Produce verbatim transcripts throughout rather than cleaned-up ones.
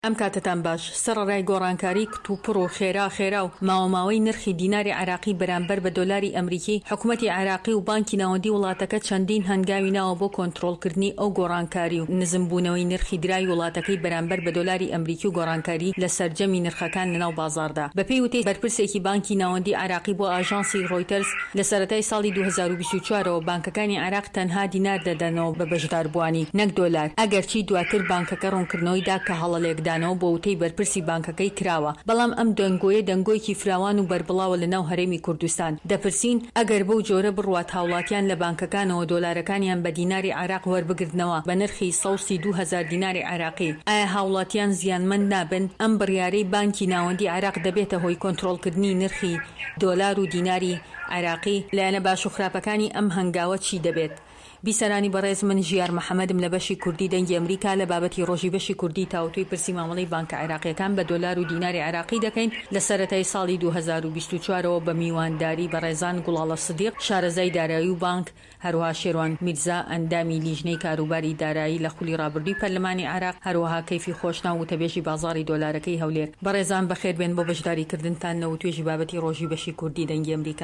ئەم کاتتان باش سەرڕای گۆڕانکاری کتوپڕ و خێرا خێرا و ماوەماوەی نرخی دیناری عراقی بەرامبەر بە دۆلاری ئەمریکی حکوومەتی عراقی و بانکی ناوەندی وڵاتەکە چەندین هەنگاوی ناوە بۆ کۆنتڕۆڵکردنی ئەو گۆڕانکاری و نزمبوونەوەی نرخی درای وڵاتەکەی بەرامبەر بە دۆلاری ئەمریکی و گۆڕانکاری لە سەرجەمی نرخەکان لەناو بازاردا. بەپێی وتەی بەرپرسێکی بانکی ناوەندی عراقی بۆ ئاژانسی ڕۆیتەرز لە سەرەتای ساڵی دوو هەزار و بیست و چوارەوە بانکەکانی عراق تەنها دینار دەدەنەوە بە بەشداربوانی نەک دۆلار، ئەگەرچی دواتر بانکەکە ڕوونکردنەوەیدا کە هەڵەلێکدانەوە بۆ وتەی بەرپرسی بانکەکەی کراوە، بەڵام ئەم دەنگۆیە دەنگۆیەکی فراوان و بربڵاوە لەناو هەرێمی کوردستان. دەپرسین ئەگەر بەو جۆرە بڕوات هاوڵاتیان لە بانکەکانەوە دۆلارەکانیان بە دیناری عراق وەربگرنەوە بە نرخی سەوسی دوو هەزار دیناری عراقی، ئایا هاوڵاتیان زیانمەند نابن؟ ئەم بڕیارەی بانکی ناوەندی عراق دەبێتە هۆی کۆنتڕۆڵکردنی نرخی دۆلار و دیناری عراقی. لایەنە باش و خراپەکانی ئەم هەنگاوە چی دەبێت؟ بیسەرانی بەڕێز، من ژیار محەممەدم لە بەشی کوردی دەنگی ئەمریکا لە بابەتی ڕۆژی بەشی کوردی تاوتوی پرسی مامەڵەی بانکە عراقیەکان بە دۆلار و دیناری عراقی دەکەین لە سەرەتای ساڵی دوو هەزار و بیست و چوارەوە بە میوانداری بەڕێزان گوڵاڵە سدیق، شارەزای دارایی و بانک، هەروەها شێروان میرزا، ئەندامی لیژنەی کاروباری دارایی لە خولی ڕابردووی پەرلەمانی عراق، هەروەها کەیفی خۆشنا و وتەبێژی بازاڕی دۆلارەکەی هەولێر. بەڕێزان بەخێر بێن بۆ بەشداریکردنتان لە توێژی بابەتی ڕۆژی بەشی کوردی دەنگی ئەمریکا.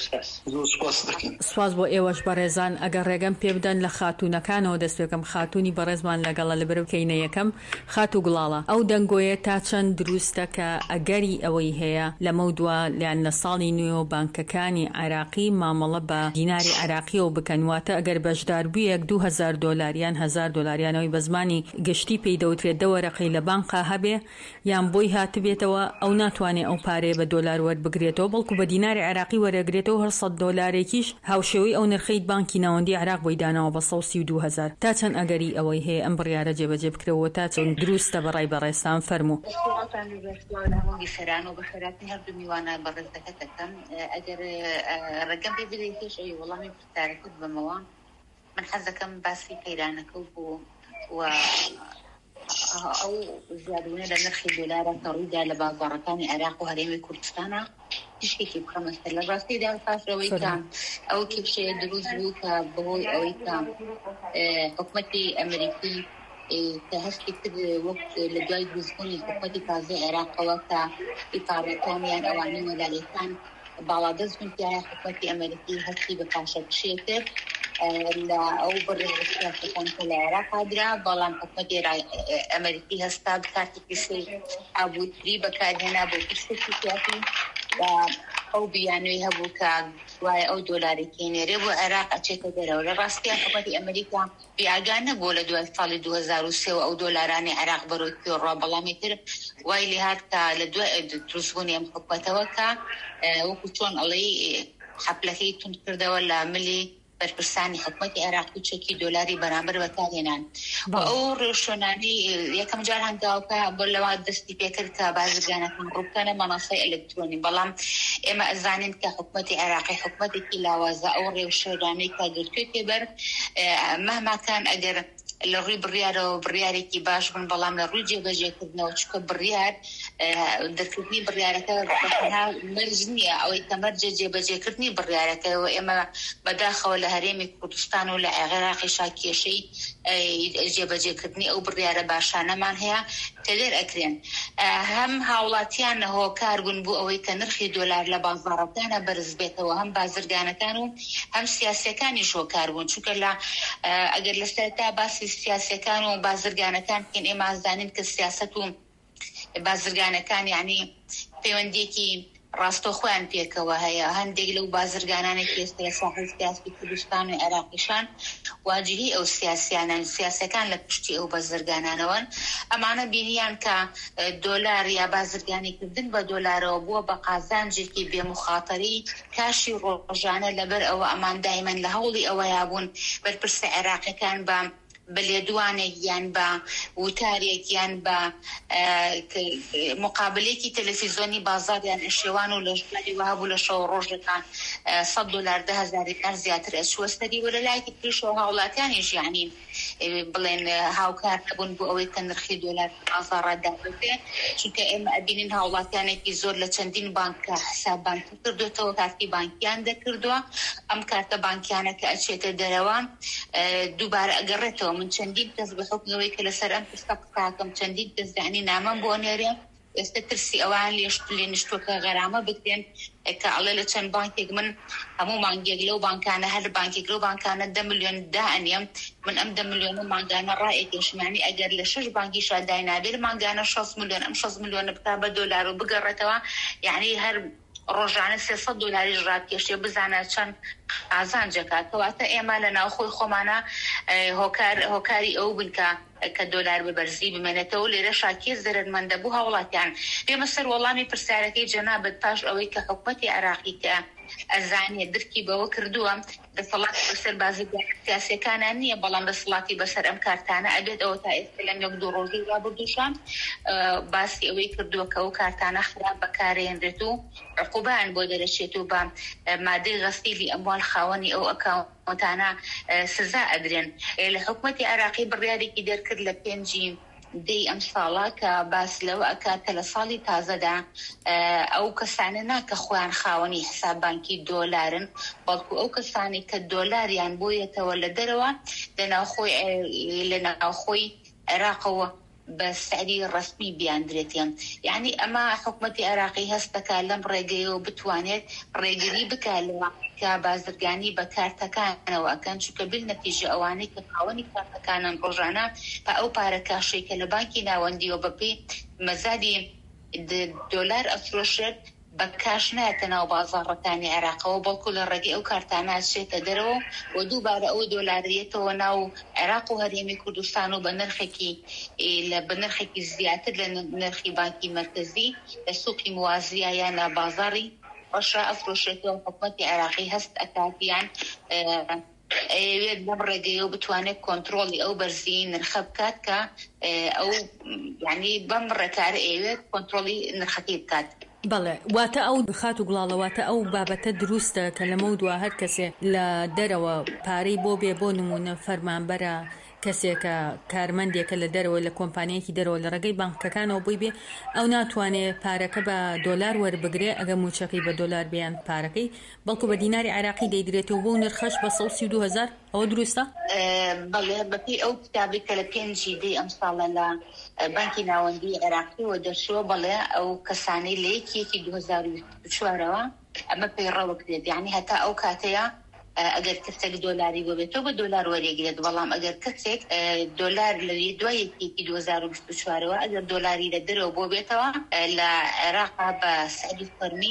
سواز بۆ ئێوەش بەڕێزان. ئەگەر ڕێگەم پێ بدەن لە خاتونەکانەوە دەست پێکەم، خاتونی بەڕێزمان لەگەڵە لەبەر کەینە یەکەم خات و گوڵاڵە، ئەو دەنگۆیە تا چەند دروستە کە ئەگەری ئەوەی هەیە لەمە دووە لیان لە ساڵی نوێ بانکەکانی عراقی مامەڵە بە دیناری عراقیەوە بکەنواتە ئەگەر بەشداربوویەک دوو هەزار دۆلاریان هەزار دۆلاریانەوەی بە زمانی گشتی پێی دەوترێت دەوەرەقەی لە بانقا هەبێ یان بۆی هاتبێتەوە، ئەو ناتوانێت ئەو پارەیە بە دۆلار وەربگرێتەوە، بەڵکو بە دیناری عراقی وەرەگرێتەوە. هەر سەد دۆلارێکیش هاوشێوەی ئەو نرخەی بانکی ناوەندی عراق بۆی داناوە بە سەوسی و دوو هەزار. تا چەند ئەگەری ئەوەی هەیە ئەم بڕیارە جێبەجێ بکرەوە، تا چەند دروستە بەڕای بەڕێستان فەرموو. سەران و بەخێراتی هەردوو میوانە بەڕێز دەکەتەکەم. ئەگەر ڕێگەم پێ بدەیت پێش ئەوی وەڵامی پرسیارەکەت بمەوە، من حەز دەکەم باسی قەیرانەکە بوو و ئەو زیادبوونە لە نرخی دۆلارە کە ڕوویدا لە بازاڕەکانی عێراق و هەرێمی کوردستانە تشتێکی بخەمەستە لە ڕاستیدا پاشەوەی کە ئەو کێشەیە دروست بوو کە بەهۆی ئەوەی کە حکوومەتی ئەمریکی کە هەستی کرد وەک لە دوای دروستبوونی حکوومەتی تازەی عێراقەوە کە ئیقامەتانیان ئەوانەی وەلایەتان باڵادەست بوون پیاە حکوومەتی ئەمریکی هەستی بە پاشەکشێ کرد لە ئەو بڕێوەسیاسەکان کە لە عێراقا درا، بەڵام حکوومەتی ئەمریکی هەستا بکاتێکی سێ ئابووتری بەکارهێنا بۆ پشتێکی سیاسی ئەو بیانووی هەبوو کە وایە ئەو دۆلاری کێنێرێ بۆ عێراق ئەچێتە دەرەوە. لە ڕاستیە حکوومەتی ئەمریکا بیاگان نەبووە لە دوای ساڵی دوو هەزار و سێ و ئەو دۆلارانی عێراق بەرەوەی پێڕوا، بەڵامی تر وای لێ هات کە لە دوای دروستبوونی ئەم حکوومەتەوە کە وەکو چۆن ئەڵێی حەپلەکەی تونند کردەوە لە ملی بەرپرسانی حکوومەتی عێراق و چەکی دۆلاری بەرامبەر بەکارهێنان. ئەو ڕێوشۆنانەی یەکەم جار هەنگاوکە بۆ لەوە دەستی پێکرد کە بازرگانەکان ڕووبکەنە مەناسەی ئەلکترۆنی، بەڵام ئێمە ئەزانین کە حکوومەتی عێراقی حکوومەتێکی لاوازە ئەو ڕێوشۆنانەی کە گرتوێتێ بەر مەهماکان ئەگەر لە ڕووی بڕیارەوە بڕیارێکی باش بن، بەڵام لە ڕووی جێبەجێکردنەوە چکە بڕیار دەرکردنی بڕیارەکە مەرج نییە، ئەوەی کە مەرجە جێبەجێکردنی بڕیارەکەەوە. ئێمە بەداخەوە لە هەرێمی کوردستان و لە عێراقی شاکێشەی جێبەجێکردنی ئەو بڕیارە باشانەمان هەیە کە لێر ئەکرێن. هەم هاوڵاتیان هۆکار بوون بوو ئەوەی کە نرخی دۆلار لە بازاڕەکانە بەرز بێتەوە، هەم بازرگانەکان و هەم سیاسەکانیش هۆکار بوون، چونکە لە ئەگەر لە سەرەتا باسی سیاسەکان و بازرگانەکان بکەین، ئێمە ئازانین کە سیاسەت و بازرگانەکان یعنی پەیوەندیەکی ڕاستەوخۆیان پێکەوە هەیە. هەندێک لەو بازرگانانێک ئێستا لە ساحەی سیاسی کوردستان و عێراقیشان واجهی ئەو سیاسیانن، سیاسەکان لە پشتی ئەو بازرگانانەوەن. ئەمانە بینیان کە دۆلار یا بازرگانیکردن بە دۆلارەوە بووە بە قازانجێکی بێمخاتەری کاشی ڕۆژانە، لەبەر ئەوە ئەمان دایمەن لە هەوڵی ئەوە یابوون بەرپرسە عێراقیەکان بە بەلێدوانێک یان بە وتارێک یان بە مقابلێکی تەلەڤیزۆنی بازاریان شێوان و لە ژماری وهابوو لە شەو ڕۆژەکان سەد دۆلار ده هەزارێکان زیاتر ئەچوەستەری و لە لایەکی تریشەوە هاوڵاتیانیش یعنی بڵێن هاوکار نەبوون بۆ ئەوەی کە نرخی دۆلار بازاڕدا بێت، چونکە ئێمە ئەبینین هاوڵاتیانێکی زۆر لە چەندین بانکە حساب بانکی کردوێتەوە، کارتی بانکیان دەکردووە. ئەم کارتە بانکیانە کە ئەچێتە دەرەوە دووبارە ئەگەڕێتەوە من چەندین کەس بە حکمەوەی کە لەسەر ئەم پستە قساکەم چەندین کەس دانی نامەم بۆ نێرێ ئێستا ترسی ئەوان لێ نیشتۆکە غەرامە بکرێن کە ئەڵێ لە چەند بانکێک من هەموو مانگێک لەو بانکانە هەر بانکێک لەو بانکانە دە ملیۆن دائەنێم من ئەم دە ملیۆن مانگانە ڕائێکێشمانی ئەگەر لە شەش بانکی شادای نابێت مانگانە شەش ملیۆن ئەم شەش ملیۆنە بکا بە دۆلار و بگەڕێتەوە یعنی هەر ڕۆژانە سێسەد دۆلاریش ڕابکێشێ بزانە چەند ئازانجەکە کەواتە ئێمە لە ناوخۆی خۆمانە هۆکاری ئەو بنکە کە دۆلار ببەرزی بمێنێتەوە لێرە شاکێ زەرمەندە بوو هاوڵاتیان پێمە سەر وەڵامی پرسیارەکەی جەنابەت پاش ئەوەی کە حکومەتی عێراقی کە ئەزانێ درکی بەوە کردووە دەسەڵاتی بەسەر بازرگانی سیاسیەکانان نییە بەڵام دەسەڵاتی بەسەر ئەم کارتانە ئەبێت ئەوە تا ئێستا لەم یەک دوو ڕۆژی رابردووشان باسی ئەوەی کردووە کە ئەو کارتانە خراپ بەکارهێنرێت و عقوبەیان بۆ دەرەچێت و بە مادەی غەسیلی ئەموال خاوەنی ئەو ئەکاونتانە سزا ئەدرێن لە حکومەتی عێراقی بڕیارێکی دەرکرد لە پێنجی دەی ئەم ساڵە کە باس لەوە ئەکاتە لە ساڵی تازەدا ئەو کەسانە ناکە خۆیان خاوەنی حساب بانکی دۆلارن بەڵکو ئەو کەسانی کە دۆلاریان بۆیەتەوە لە دەرەوە لە ناوخۆی عێراقەوە بە سعری ڕسمی بیاندرێتیان یعنی ئەمە حکومەتی عێراقی هەستەکە لەم ڕێگەیەوە بتوانێت ڕێگری بکالەوە کە بازرگانی بە کارتەکانەوە ئەکەن چونکە بل نەتیجە ئەوانەی کە خاوەنی کارتەکانن ڕۆژانە بە ئەو پارە کاشەی کە لە بانکی ناوەندیەوە بەپێی مەزادی دۆلار ئەفرۆشێت بە کاش نایەتە ناو بازاڕەکانی عێراقەوە بەڵکو لە ڕێگەی ئەو کارتانە چێتە دەرەوە و دووبارە ئەو دۆلاریەتەوە ناو عێراق و هەرێمی کوردستان و بە نرخێکی بە نرخێکی زیاتر لە نرخی بانکی مرکزی لە سوقی موازیە یان لە بازاڕی ڕەشە ئەفرۆشێتەوە حکومەتی عێراقی هەست ئەکاتیان ئەوێت بەم ڕێگەیەوە بتوانێت کۆنتڕۆڵی ئەو بەرزی نرخە بکات کە ئەو یعنی بەم ڕێکارە ئەوێت کۆنتڕۆڵی نرخەکەی بکات. بەڵێ واتە ئەو خات و گوڵاڵەواتە ئەو بابەتە دروستە کە لەمە دوا هەر کەسێ لە دەرەوە پارەی بۆ بێ بۆ نمونە فەرمانبەرە کەسێکە کارمەندێکە لە دەرەوە لە کۆمپانیەکی دەرەوە لە ڕێگەی بانکەکانەوە بووی بێ ئەو ناتوانێت پارەکە بە دۆلار وەربگرێ ئەگە موچەکەی بە دۆلار بیان پارەکەی بەڵکو بە دیناری عێراقی دەیدرێتەوە بۆ نرخەش بە سەد و سی و دوو هەزار ئەوە دروستە؟ بەڵێ بەپێی ئەو کتابی کە لە پێنجی دەی ئەم ساڵە لە بانکی ناوەندی عێراقیەوە دەرچووە بەڵێ ئەو کەسانەی لە یەکێکی دوو هەزار و چوارەوە ئەمە پەیڕەوە کرێت یعنی هەتا ئەو کاتەیە ئەگەر کەسێک دۆلاری بۆ بێتەوە بە دۆلار وەرێگرێت بەڵام ئەگەر کەسێک دۆلار لەوێ دوای یەکێکی دوو هەزار و بیست و چوارەوە ئەگەر دۆلاری لە دەرەوە بۆ بێتەوە لە عێراقا بە سەعری فەرمی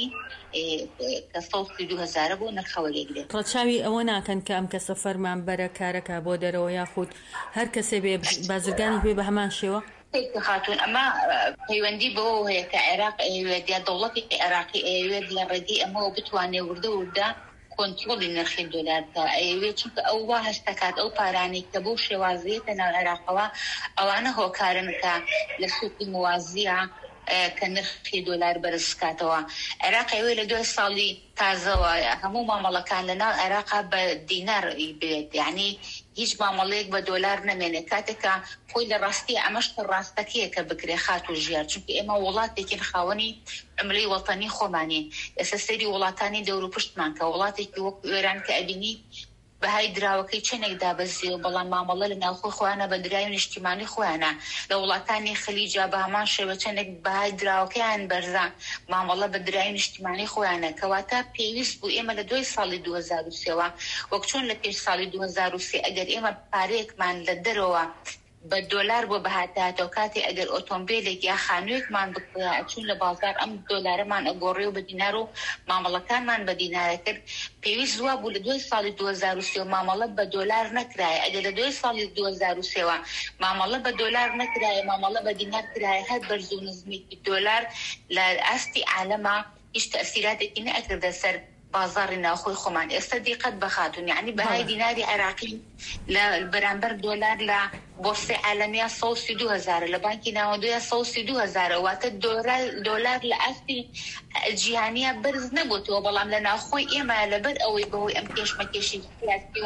کە سەد و سی و دوو هەزارە بۆ نرخەوەرێگرێت. ڕەچاوی ئەوە ناکەن کە ئەم کەسە فەرمانبەرە کارەکە بۆ دەرەوە یاخود هەر کەسێ بێ بازرگانی بێ بە هەمان شێوە؟ خاتون ئەمە پەیوەندی بەوە هەیە کە عێراق ئەوێت یا دەوڵەتی عێراقی ئەوێت لە ڕێگەی ئەمەوە بتوانێت وردە وردە کۆنتڕۆڵی نرخی دۆلارکە ئەوێت چونکە ئەو وا هەستەکات ئەو پارانەی کە بۆ شێوازیەتە ناو عێراقەوە ئەوانە هۆکارن کە لە سوقی موازیە کە نرخی دۆلار بەرز بکاتەوە. عێراق ئەوێ لە دوای ساڵی تازەوە هەموو مامەڵەکان لە ناو عێراقا بە دینار بێت یعنی هیچ مامەڵەیەک بە دۆلار نەمێنێت کاتێکە خۆی لە ڕاستی ئەمەش ڕاستەکەیە کە بکرێ خات و ژیار چونکە ئێمە وڵاتێکین خاوەنی عملەی وەتەنی خۆمانین ئێستا سەیری وڵاتانی دەور و پشتمان کە وڵاتێکی وەک ئێران کە ئەبینی بەهای دراوەکەی چەندێک دابەزیەوە بەڵام مامەڵە لە ناوخۆی خۆیانە بە درای و نیشتیمانی خۆیانە لە وڵاتانی خەلیجا بە هەمان شێوە چەندێک بەهای دراوەکەیان بەرزە مامەڵە بە درای و نیشتیمانی خۆیانە کەواتە پێویست بوو ئێمە لە دوای ساڵی دوو هەزار و سێەوە وەک چۆن لە پێش ساڵی دوو هەزار و سێ ئەگەر ئێمە پارەیەکمان لە دەرەوە بە دۆلار بۆ بەهاتاتەوە کاتی ئەگەر ئۆتۆمبیلێک یا خانوویەکمان چون لە بازار ئەم دۆلارەمان ئەگۆڕێ و بە دینار و مامەڵەکانمان بە دینارە کرد پێویست وە بوو لە دوای ساڵی دوو هەزار و سێ مامەڵە بە دۆلار نەکرایە ئەگەر لە دوای ساڵی دوو هەزار و سێەوە مامەڵە بە دۆلار نەکرایە مامەڵە بە دینار کرایە هەر بەرز و نزمیکی دۆلار لە ئاستی عالەما هیچ تەئسیراتێکی نەئەکردە سەر بازاری ناوخۆی خۆمان ئێستا دیقەت بەخاتون یعنی بەهای دیناری عێراقی لە بەرامبەر دۆلار لە بۆرسەی عالەمیە سەد و سی و دوو هەزارە لە بانکی ناوەندیە سەد و سی و دوو هەزارە واتە دۆلار لە ئاستی جیهانیە بەرز نەبووتەوە بەڵام لە ناوخۆی ئێمە لەبەر ئەوەی بەهۆی ئەم کێشمەکێشی سیاسی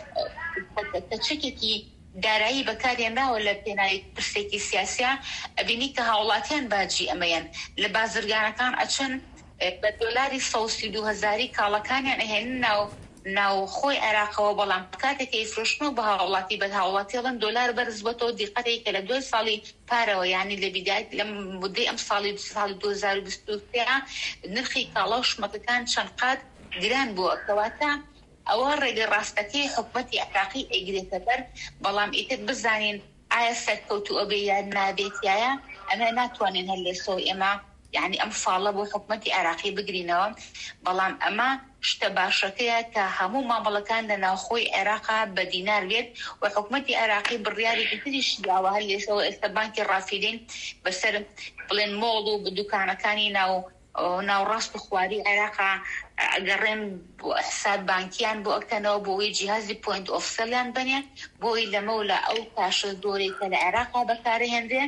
و تەچێکێکی دارایی بەکارهێنراوە لە پێناوی پرسێکی سیاسیە ئەبینی کە هاوڵاتیان باجی ئەمەیەن لە بازرگانەکان ئەچەن بە دۆلاری سەد و سی و دوو هەزاری کاڵەکانیان ئەهێننەوە ناو خۆی عێراقەوە بەڵام کاتێک ئەیفرۆشن و بە هاوڵاتی بە هاوڵاتیڵن دۆلار بەرز بۆتەوە دیقەتێک کە لە دوای ساڵی پارەوە یعنی لە بیدایت لە مودەی ئەم ساڵی ساڵی دوو هەزار و بیست و سێ نرخی کاڵا و شمەکەکان چەند قات گران بووە کەواتە ئەوە ڕێگە ڕاستەکەی حکومەتی عێراقی ئەیگرێتە بەر بەڵام ئیتر بزانین ئایا سەرکەوتووە بێ یان نابێتیایە ئەمە ناتوانین هەر لێسەوە ئێمە یعنی ئەم فاڵە بۆ حکومەتی عێراقی بگرینەوە بەڵام ئەمە شتە باشەکەیە کە هەموو مامەڵەکان لە ناوخۆی عێراقا بە دینار بێت و حکومەتی عێراقی بڕیارێکی تریش داوە هەر لێسەوە ئێستا بانکی ڕافیدین بەسەر بڵێن مۆڵ و دوکانەکانی ناو ناوڕاست و خواری عێراقا ئەگەڕێن بۆ حساب بانکیان بۆ ئەکەنەوە بۆی جیهازی پوینت ئۆف سەلیان بنێ بۆی لەمەولا ئەو پاشە دۆرێک کە لە عێراقا بەکارهێنرێ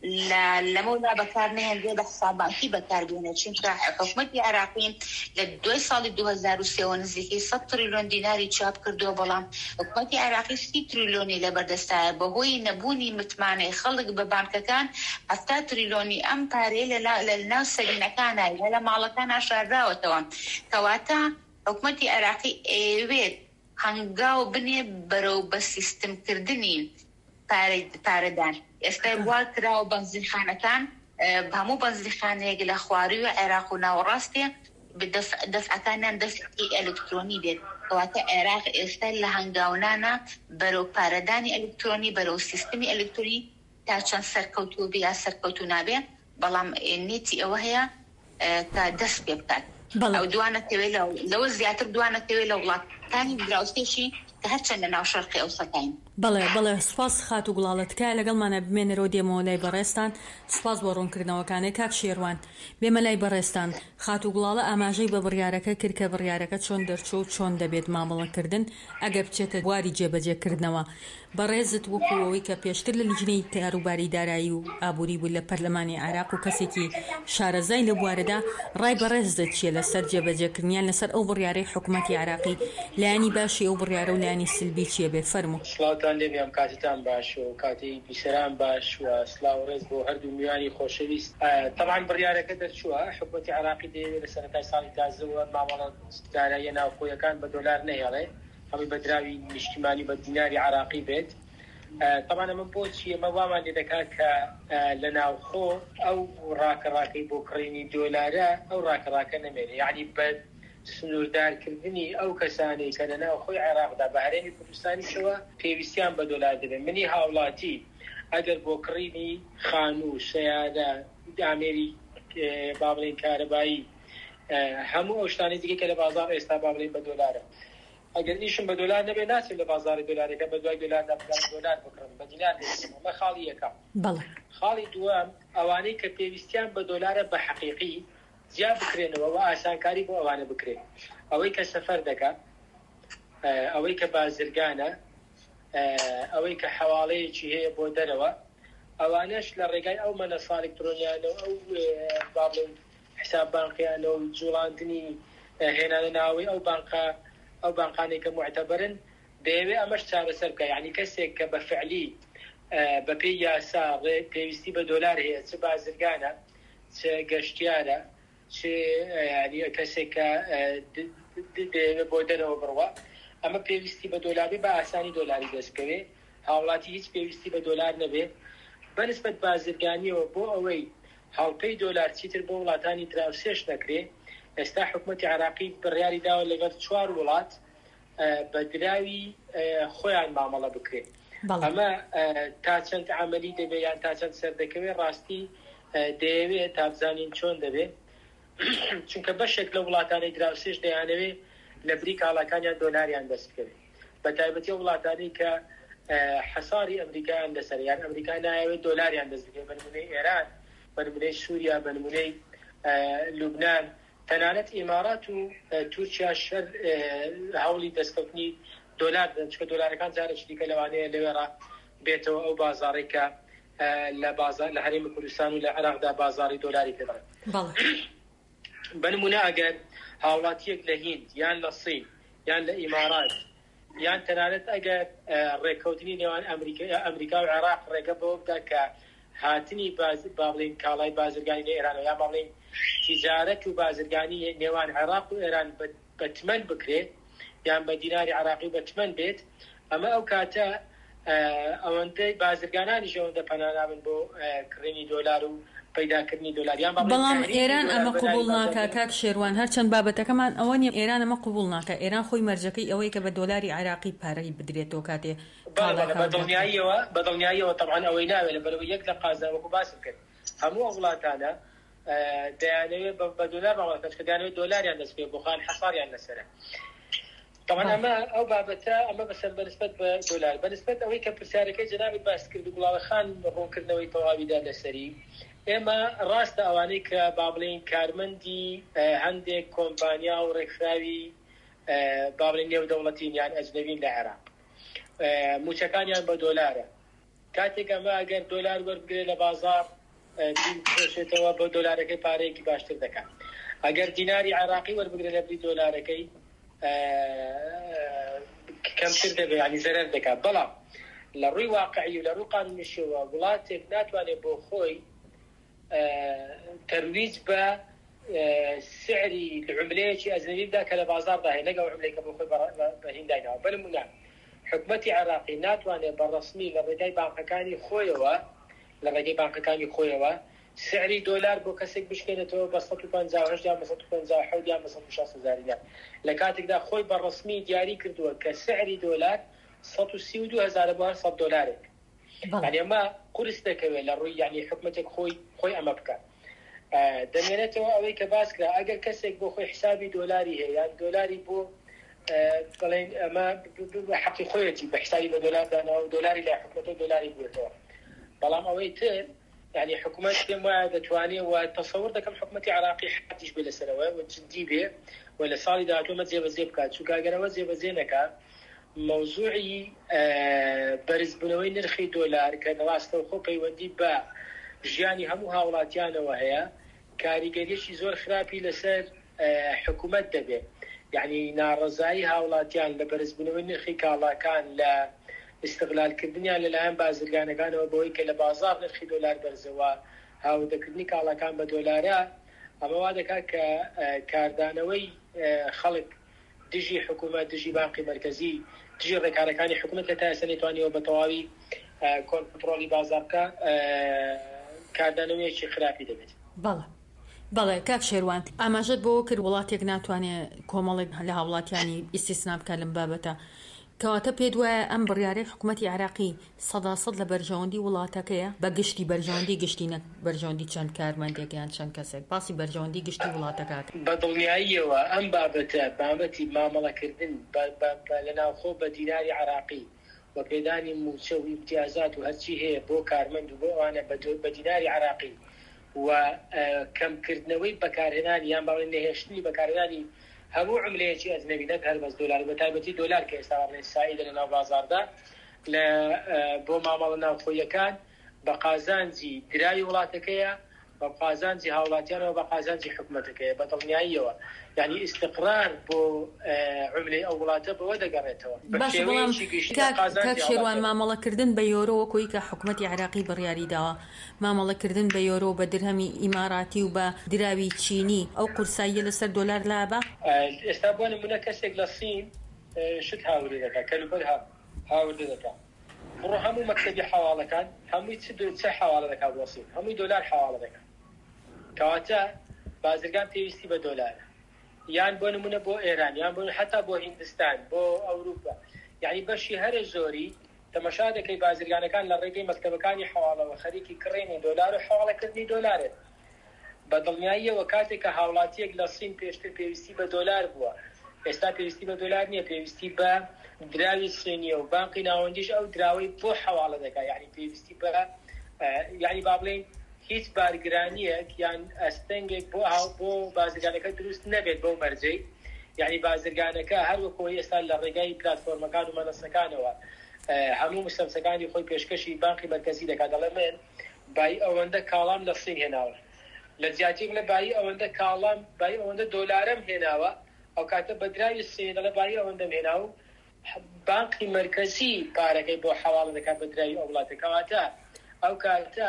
لەمەولا بەکار نهێنرێ بە حساب بانکی بەکاربێنێت چونکە حکومەتی عێراقی لە دوای ساڵی دوو هەزار و سێ نزیکەی سەد تریلیۆن دیناری چاپ کردووە بەڵام حکومەتی عێراقی سی تریلیۆنی لەبەردەستایە بەهۆی نەبوونی متمانەی خەڵک بە بانکەکان هەفتا تریلیۆنی ئەم پارەیە لە ناو سەرینەکانە لە ماڵەکان ئاشارداوەتەوە کەواتە حکومەتی عێراقی ئەوێت هەنگاو بنێ بەرەو بە سیستمکردنی پارەدان ئێستا وا کراوە بەنزیخانەکان هەموو بەنزیخانەیەک لە خواروی و عێراق و ناوەڕاستێ دەفعەکانیان دەفعی ئەلکترۆنی بێت کەواتە عێراق ئێستا لە هەنگاونانە بەرەو پارەدانی ئەلکترۆنی بەرەو سیستمی ئەلکترۆنی تا چەند سەرکەوتوو بێ یا سەرکەوتوو نابێ بەڵام نێتی ئەوە هەیە کە دەست پێ بکات ئەو دوانەتەوێت لەوە زیاتر دوانەتەوێت لە وڵاتانی دراوسێشی کە هەرچەند لە ناو شەرقی ئەوسەکەین. بەڵێ بەڵێ سوپاس خات و گوڵاڵەتکای لەگەڵمانە بمێنەرەوە دێمەوە لای بەڕێستان سوپاس بۆ ڕوونکردنەوەکانەی کاک شێروان بێمە لای بەڕێستان خات و گوڵاڵە ئاماژەی بە بڕیارەکە کرد کە بڕیارەکە چۆن دەرچۆ و چۆن دەبێت مامەڵەکردن ئەگەر بچێتە بواری جێبەجێکردنەوە بەڕێزت وەکوەوەی کە پێشتر لە لیژنەی کاروباری دارایی و ئابووری بوو لە پەرلەمانی عێراق و کەسێکی شارەزای لە بوارەدا ڕای بەڕێزت چیە لەسەر جێبەجێکردنیان لەسەر ئەو بڕیارەی حکومەتی عێراقی لایانی باشی ئەو بڕیارە و لایانی سلبی چیە بێ فەرموو. سڵاوتان لێبێم کاتتان باش و کاتی بیسەران باش و سلااو ڕێز بۆ هەردوو میوانی خۆشەویست. طبعا بڕیارەکە دەرچووە حکومەتی عێراقی دەیەوێت لە سەرەتای ساڵی تازەوە مامەڵە داراییە ناوخۆیەکان بە دۆلار نەهێڵێ هەمووی بەدراوی نیشتیمانی بە دیناری عێراقی بێت. طبعا ئەمە بۆچی ئەمە وامان لێ دەکات کە لە ناوخۆ ئەو ڕاکەڕاکەی بۆ کڕینی دۆلارە ئەو ڕاکەڕاکە نەمێنێ یعنی بە سنووردارکردنی ئەو کەسانی کە لە ناوخۆی عێراقدا بە هەرێمی کوردستانیشەوە پێویستیان بە دۆلار دەبێت. منی هاوڵاتی ئەگەر بۆ کڕینی خانوو سەیارە ئامێری با بڵێن کارەبایی هەموو ئەو شتانی دیکە کە لە بازار ئێستا با بڵێن بە دۆلارە ئەگەر ئیشم بە دۆلار نەبێت ناچێت لە بازاری دۆلارەکە بە دوای دۆلاردا بگەڕێن دۆلار بکڕن بە دینار ئەمە خاڵی یەکەم. خاڵی دووەم ئەوانەی کە پێویستیان بە دۆلارە بە حەقیقی زیاد بکرێنەوە و ئاسانکاری بۆ ئەوانە بکرێن ئەوەی کە سەفەر دەکات ئەوەی کە بازرگانە ئەوەی کە حواڵەیەکی هەیە بۆ دەرەوە ئەوانەش لە ڕێگای ئەو مەنەسا ئەلکترۆنیانەوە ئەو بابڵێن حساب بانقیانەوە و جوڵاندنی هێنانە ناوەی ئەو بانقا ئەو بانقانێک کە معتەبەرن دەیەوێت ئەمەش چارەسەر بکە یعنی کەسێک کە بە فعلی بە پێی یاسا پێویستی بە دۆلار هەیە چ بازرگانە چ گەشتیارە چ ینی کەسێک کە بۆ دەرەوە بڕوە ئەمە پێویستی بە دۆلاری بە ئاسانی دۆلاری دەستکەوێ هاوڵاتی هیچ پێویستی بە دۆلار نەبێت بەنسبەت بازرگانیەوە بۆ ئەوەی هەڵپەی دۆلار چیتر بۆ وڵاتانی دراوسێش دەکرێت. ئێستا حکومەتی عێراقی بڕیاری داوە لەگەڵ چوار وڵات بە دراوی خۆیان مامەڵە بکرێت. ئەمە تا چەند عملی دەبێت یان تا چەند سەردەکەوێت ڕاستی دەیەوێت تا بزانین چۆن دەبێت چونکە بەشێک لە وڵاتانی دراوسێش دەیانەوێت لە بری کاڵەکانیان دۆلاریان دەست بکەوێت بە تایبەتی وڵاتانی کە حەساری ئەمریکایان لەسەر یان ئەمریکا نایەوێت دۆلاریان دەست بکەوێت بە نمونەی ئێران بە نمونەی سووریا بە نمونەی لوبنان تەنانەت ئیمارات و تورکیا شەر هەوڵی دەستکەوتنی دۆلار دەن چکە دۆلارەکان جارێکی دیکە لەوانەیە لەوێڕا بێتەوە ئەو بازاڕی کە لە بازار لە هەرێمی کوردستان و لە عێراقدا بازاڕی دۆلاری پێدان. بنمونە ئەگەر هاوڵاتیەک لە هیند یان لە سین یان لە ئیمارات یان تەنانەت ئەگەر ڕێککەوتنی نێوان ئەمریکا و عێراق ڕێگە بۆ بدا کە هاتنی با بڵێن کاڵای بازرگانی لە ئێرانەوە یا با بڵێن تیجارەت و بازرگانی نێوان عێراق و ئێران بەتمەن بکرێت یان بە دیناری عراقی بەتمەند بێت ئەمە ئەو کاتە ئەوەندەی بازرگانانیش ئەوەندە پەنانابن بۆ کڕینی دۆلار و پەیداکردنی دۆلاریان. بەڵام ئێران ئەمە قبول ناکە کاک شێروان، هەرچەند بابەتەکەمان ئەوە نیە ئێران ئەمە قبول ناکە. ئێران خۆی مەرجەکەی ئەوەی کە بە دۆلاری عراقی پارەی بدرێتەوە کاتێ بەدڵنیاییەوە بەدڵنیاییەوە تەبعاً ئەوەی ناوێت لەبەرەوەی یەک لە قازان وەکو باسم کرد هەموو ئەو وڵاتانە دەیانەوێت بە دۆلار ماوەکەش کە دەیانەوێت دۆلاریان دەست پێ بۆ خان حەساریان لەسەرە. طبعا ئەمە ئەو بابەتە ئەمە بەسەر بەنسبەت بە دۆلار بەنسبەت ئەوەی کە پرسیارەکەی جەنابت باس کرد و گوڵاوی خان ڕوونکردنەوەی تەواویدا لەسەری ئێمە ڕاستە ئەوانەی کە با بڵێن کارمەندی هەندێک کۆمپانیا و ڕێکخراوی با بڵێن نێودەوڵەتین یان ئەجنەبین لە عێراق موچەکانیان بە دۆلارە. کاتێک ئەمە ئەگەر دۆلار وەربگرێت لە بازار دێتەوە بۆ دۆلارەکەی پارەیەکی باشتر دەکات. ئەگەر دیناری عراقی وەربگرێت لە بری دۆلارەکەی کەمتر دەبێت ینی زەرەر دەکات. بەڵام لە ڕووی واقعی و لە ڕووی قانونیشەوە وڵاتێک ناتوانێت بۆ خۆی تەرویج بە سعری عملەیەکی ئەجنەبیدا کە لە بازاردا هەیە لەگەڵ عملەیەکە بۆ خۆی بەهێنداینەوە. بەنمونە حکومەتی عێراقی ناتوانێت بەڕەسمی لە ڕێگای بانکەکانی خۆیەوە لە ڕێگەی بانکەکانی خۆیەوە سعری دۆلار بۆ کەسێک بشکێنێتەوە بە سەد و پەنجا و هەشت یان بە سەد و پەنجا و حەوت یان بە سەد و شەست هەزار ریال لە کاتێکدا خۆی بەڕەسمی دیاری کردووە کە سعری دۆلار سەد و سی و دوو هەزارە بۆ هەر سەد دۆلارێک. یعنی ئەمە قورس دەکەوێت لە ڕووی یعنی حکومەتێک خۆی خۆی ئەمە بکات. دەمێنێتەوە ئەوەی کە باس کرا ئەگەر کەسێک بۆ خۆی حسابی دۆلاری هەیە یان دۆلاری بۆ بڵێن ئەمە حەقی خۆیەتی بە حسابی بە دۆلار داناوە دۆلاری لای حکومەتە دۆلاری بوێتەوە. بەڵام ئەوەی تر يعني حكومات كما دتواني وتصور ده كم حكومتي عراقي حتىش بلا سنوات وجدي به ولا صار ده تومت زي بزي بكات شو كاجنا وزي بزينك موضوعي برز بنوي نرخي دولار كان راسته خوبي ودي با جياني همو هاولاتيان وهي كاريجريشي زور خرابي لسر حكومات دبه يعني نارزاي هاولاتيان لبرز بنوي نرخي كالا كان لا استغلال کردنیان لەلایەن بازرگانەکانەوە بۆی کە لە بازار نرخی دۆلار بەرزەوە هاودەکردنی کاڵەکان بە دۆلارە ئەمە وا دەکات کە کاردانەوەی خەڵک دژی حکوومەت دژی بانقی مەرکەزی دژی ڕێکارەکانی حکوومەت لە تا ئێستا نەیتوانیەوە بە تەواوی کۆنتڕۆلی بازار بکە کاردانەوەیەکی خراپی دەبێت. بەڵێ بەڵێ کاک شێروان ئاماژەت بۆ کرد وڵاتێک ناتوانێت کۆمەڵێک لە هاوڵاتیانی ئیسیسنا بکات لەم بابەتە کەواتە پێت وایە ئەم بڕیارەی حکوومەتی عراقی سەدا سەد لە بەرژەوەندی وڵاتەکەیە بە گشتی بەرژەوەندی گشتی نەک بەرژەوەندی چەند کارمەندێک یان چەند کەسێک باسی بەرژەوەندی گشتی وڵاتەکات بەدڵنیاییەوە ئەم بابەتە بابەتی مامەڵەکردن لەناوخۆ بە دیناری عراقی وە پێدانی موچە و ئیمتیازات و هەرچی هەیە بۆ کارمەند و بۆ ئەوانە بە دیناری عراقی و کەمکردنەوەی بەکارهێنانی یان باڵێن نەهێشتنی بەکارهێنانی هەموو عملەیەکی ئەجنەبی نەک هەر بەس دۆلار بە تایبەتی دۆلار کە ئێستا بڵێن سائیدە لە ناو بازاردا لە بۆ مامەڵە ناوخۆیەکان بە قازانجی دراوی وڵاتەکەیە بە قازانجی هاوڵاتیانەوە بە قازانجی حکوومەتەکەیە بە دڵنیاییەوە یعنی استقرار بۆ عملەی ئەو وڵاتە بەوە دەگەڕێتەوە. باش بەڵام کاک شێروان مامەڵەکردن بە یۆرۆ وەکوی کە حکوومەتی عراقی بڕیاری داوە مامەڵەکردن بە یۆرۆ بە درهەمی ئیماراتی و بە دراوی چینی ئەو قورساییە لەسەر دۆلار لابە ئێستا بۆ نمونە کەسێک لە سین شت هاوردە دەکات کەلوبەر هاوردە دەکات بڕۆ هەموو مەکتەبی حەواڵەکان هەمووی چ حەواڵە دەکات بۆ سین هەمووی دۆلار حەواڵە دەکات کەواتە بازرگان پێویستی بە دۆلارە یان بۆ نمونە بۆ ئێران یان بۆ حتا بۆ هیندستان بۆ ئەوروپا یعنی بەشی هەرە زۆری تەماشا دەکەی بازرگانەکان لە ڕێگەی مەکتەبەکانی حەواڵەوە خەریکی کڕینی دۆلار و حەواڵەکردنی دۆلارێت بە دڵنیاییەوە کاتێک کە هاوڵاتیەک لە سین پێشتر پێویستی بە دۆلار بووە ئێستا پێویستی بە دۆلار نییە پێویستی بە دراوی سینیە و بانقی ناوەندیش ئەو دراوەی بۆ حەواڵە دەکات یعنی پێویستی بە یعنی با بڵێن هیچ بارگرانیەک یان ئەستەنگێک بۆ بۆ بازرگانەکە دروست نەبێت بۆ مەرجەی یعنی بازرگانەکە هەر وەکەوەی ئێستا لە ڕێگای پلاتفۆرمەکان و مەنەسەکانەوە هەموو مستەمسەکانی خۆی پێشکەشی بانقی مەرکەزی دەکات دەڵێ من بای ئەوەندە کاڵام لە سین هێناوە لە جیاتێک لە بای ئەوەندە کاڵام بای ئەوەندە دۆلارم هێناوە ئەو کاتە بە درای سین دەڵێ بای ئەوەندەم هێناو بانقی مەرکەزی پارەکەی بۆ حەواڵە دەکات بە درای ئەو وڵاتە کەواتە ئەو کاتە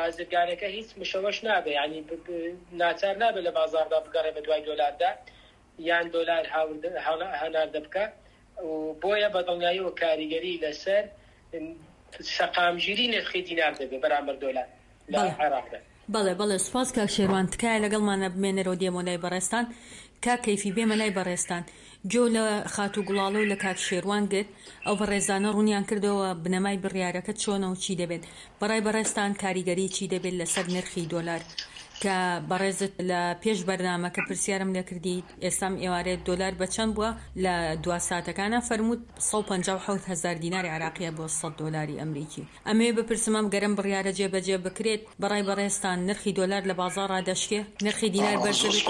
بازرگانەکە هیچ مشەوەش نابێ ینی ناچار نابێت لە بازاردا بگەڕێ بە دوای دۆلاردا یان دۆلار هەناردە بکە و بۆیە بەدڵنیاییەوە کاریگەری لەسەر سەقامگیری نرخی دینار دەبێت بەرامبەر دۆلار لە عێراقدا. بەڵێ بەڵێ سوپاس کاک شێروان، تکایە لەگەڵمانە بمێنەرەوە دێمە لای بەڕێستان. کاک کەیفی بێمە لای بەڕێستان. جۆ لە خات و گوڵاڵە و لە کاک شێروان گرت ئەو بەڕێزانە ڕوونیان کردەوە بنەمای بڕیارەکە چۆنە و چی دەبێت. بەڕای بەڕێستان کاریگەری چی دەبێت لەسەر نرخی دۆلار کە بەڕێزت لە پێش بەرنامەکە پرسیارم لە کردی ئێستام ئێوارێت دۆلار بە چەند بووە لە دوا ساتەکانە فەرمووت سەد و پەنجا و حەوت هەزار دیناری عێراقیە بۆ سەد دۆلاری ئەمریکی. ئەمێ بپرسمەم گەرم بڕیارە جێبەجێ بکرێت بەڕای بەڕێستان نرخی دۆلار لە بازاڕ دەشکێ نرخی دینار بەرزەبێت.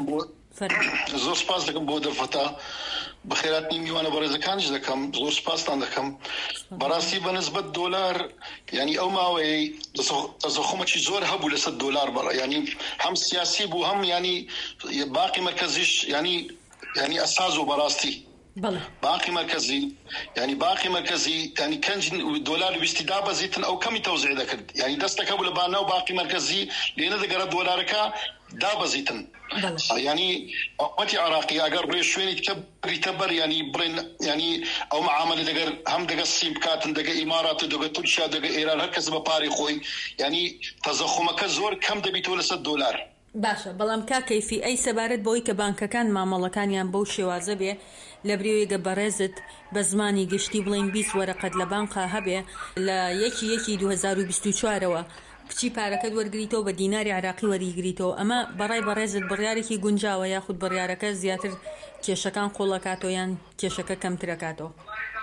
زۆر سپاس دەکەم بۆ دەرفەتا بەخێراتنی میوانە بەڕێزەکانش دەکەم زۆر سپاستان دەکەم. بەڕاستی بەنسبەت دۆلار ینی ئەو ماوەی تەزەخۆمێکی زۆر هەبوو لەسەر دۆلار بەڕە ینی هەم سیاسی بوو هەم ینی باقی مرکزیش ینی ینی ئەساز و بەڕاستی باقی مرکزی ینی باقی مرکزی ینی کەنج دۆلار ویستی دابەزیتن ئەو کەمی تەوزیع دەکرد ینی دەستەکە بوو لە بانە و باقی مرکزی لێنە دەگەرە دۆلارەکە دابەزیتن. ینی حکومەتی عێراقی ئەگەر ڕێ شوێنی کە بریتە بەر ینی بڵێن ینی ئەو معاملە دەگەر هەم دەگە سیم بکاتن دەگە ئیمارات و دەگە تورکیا دەگە ئێران هەر کەس بە پارەی خۆی ینی تەزەخۆمەکە زۆر کەم دەبیتەوە لەسەر دۆلار. باشە بەڵام کا کەیفی ئەی سەبارەت بۆی کە بانکەکان مامەڵەکانیان بەو شێوازە بێ لە بریوێگە بەڕێزت بە زمانی گشتی بڵین بیست وەرەقەت لە بانقا هەبێ لە یەکی یەکی دوو هەزار و بیست و چوارەوە کچی پارەکەت وەرگریتەوە بە دیناری عێراقی وەریگریتەوە. ئەمە بەڕای بەڕێزت بڕیارێکی گونجاوە یاخود بڕیارەکە زیاتر کێشەکان قۆڵەکاتەوە یان کێشەکە کەمترەکاتەوە؟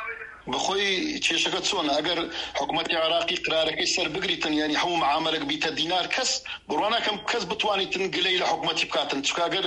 بخۆی کێشەکە چۆنە ئەگەر حکوومەتی عێراقی قرارەکەی سەر بگریتن ینی هەموو معاملەک بیتە دینار کەس بڕوانەکەم کەس بتوانیتن گلەی لە حکوومەتی بکاتن چکە ئەگەر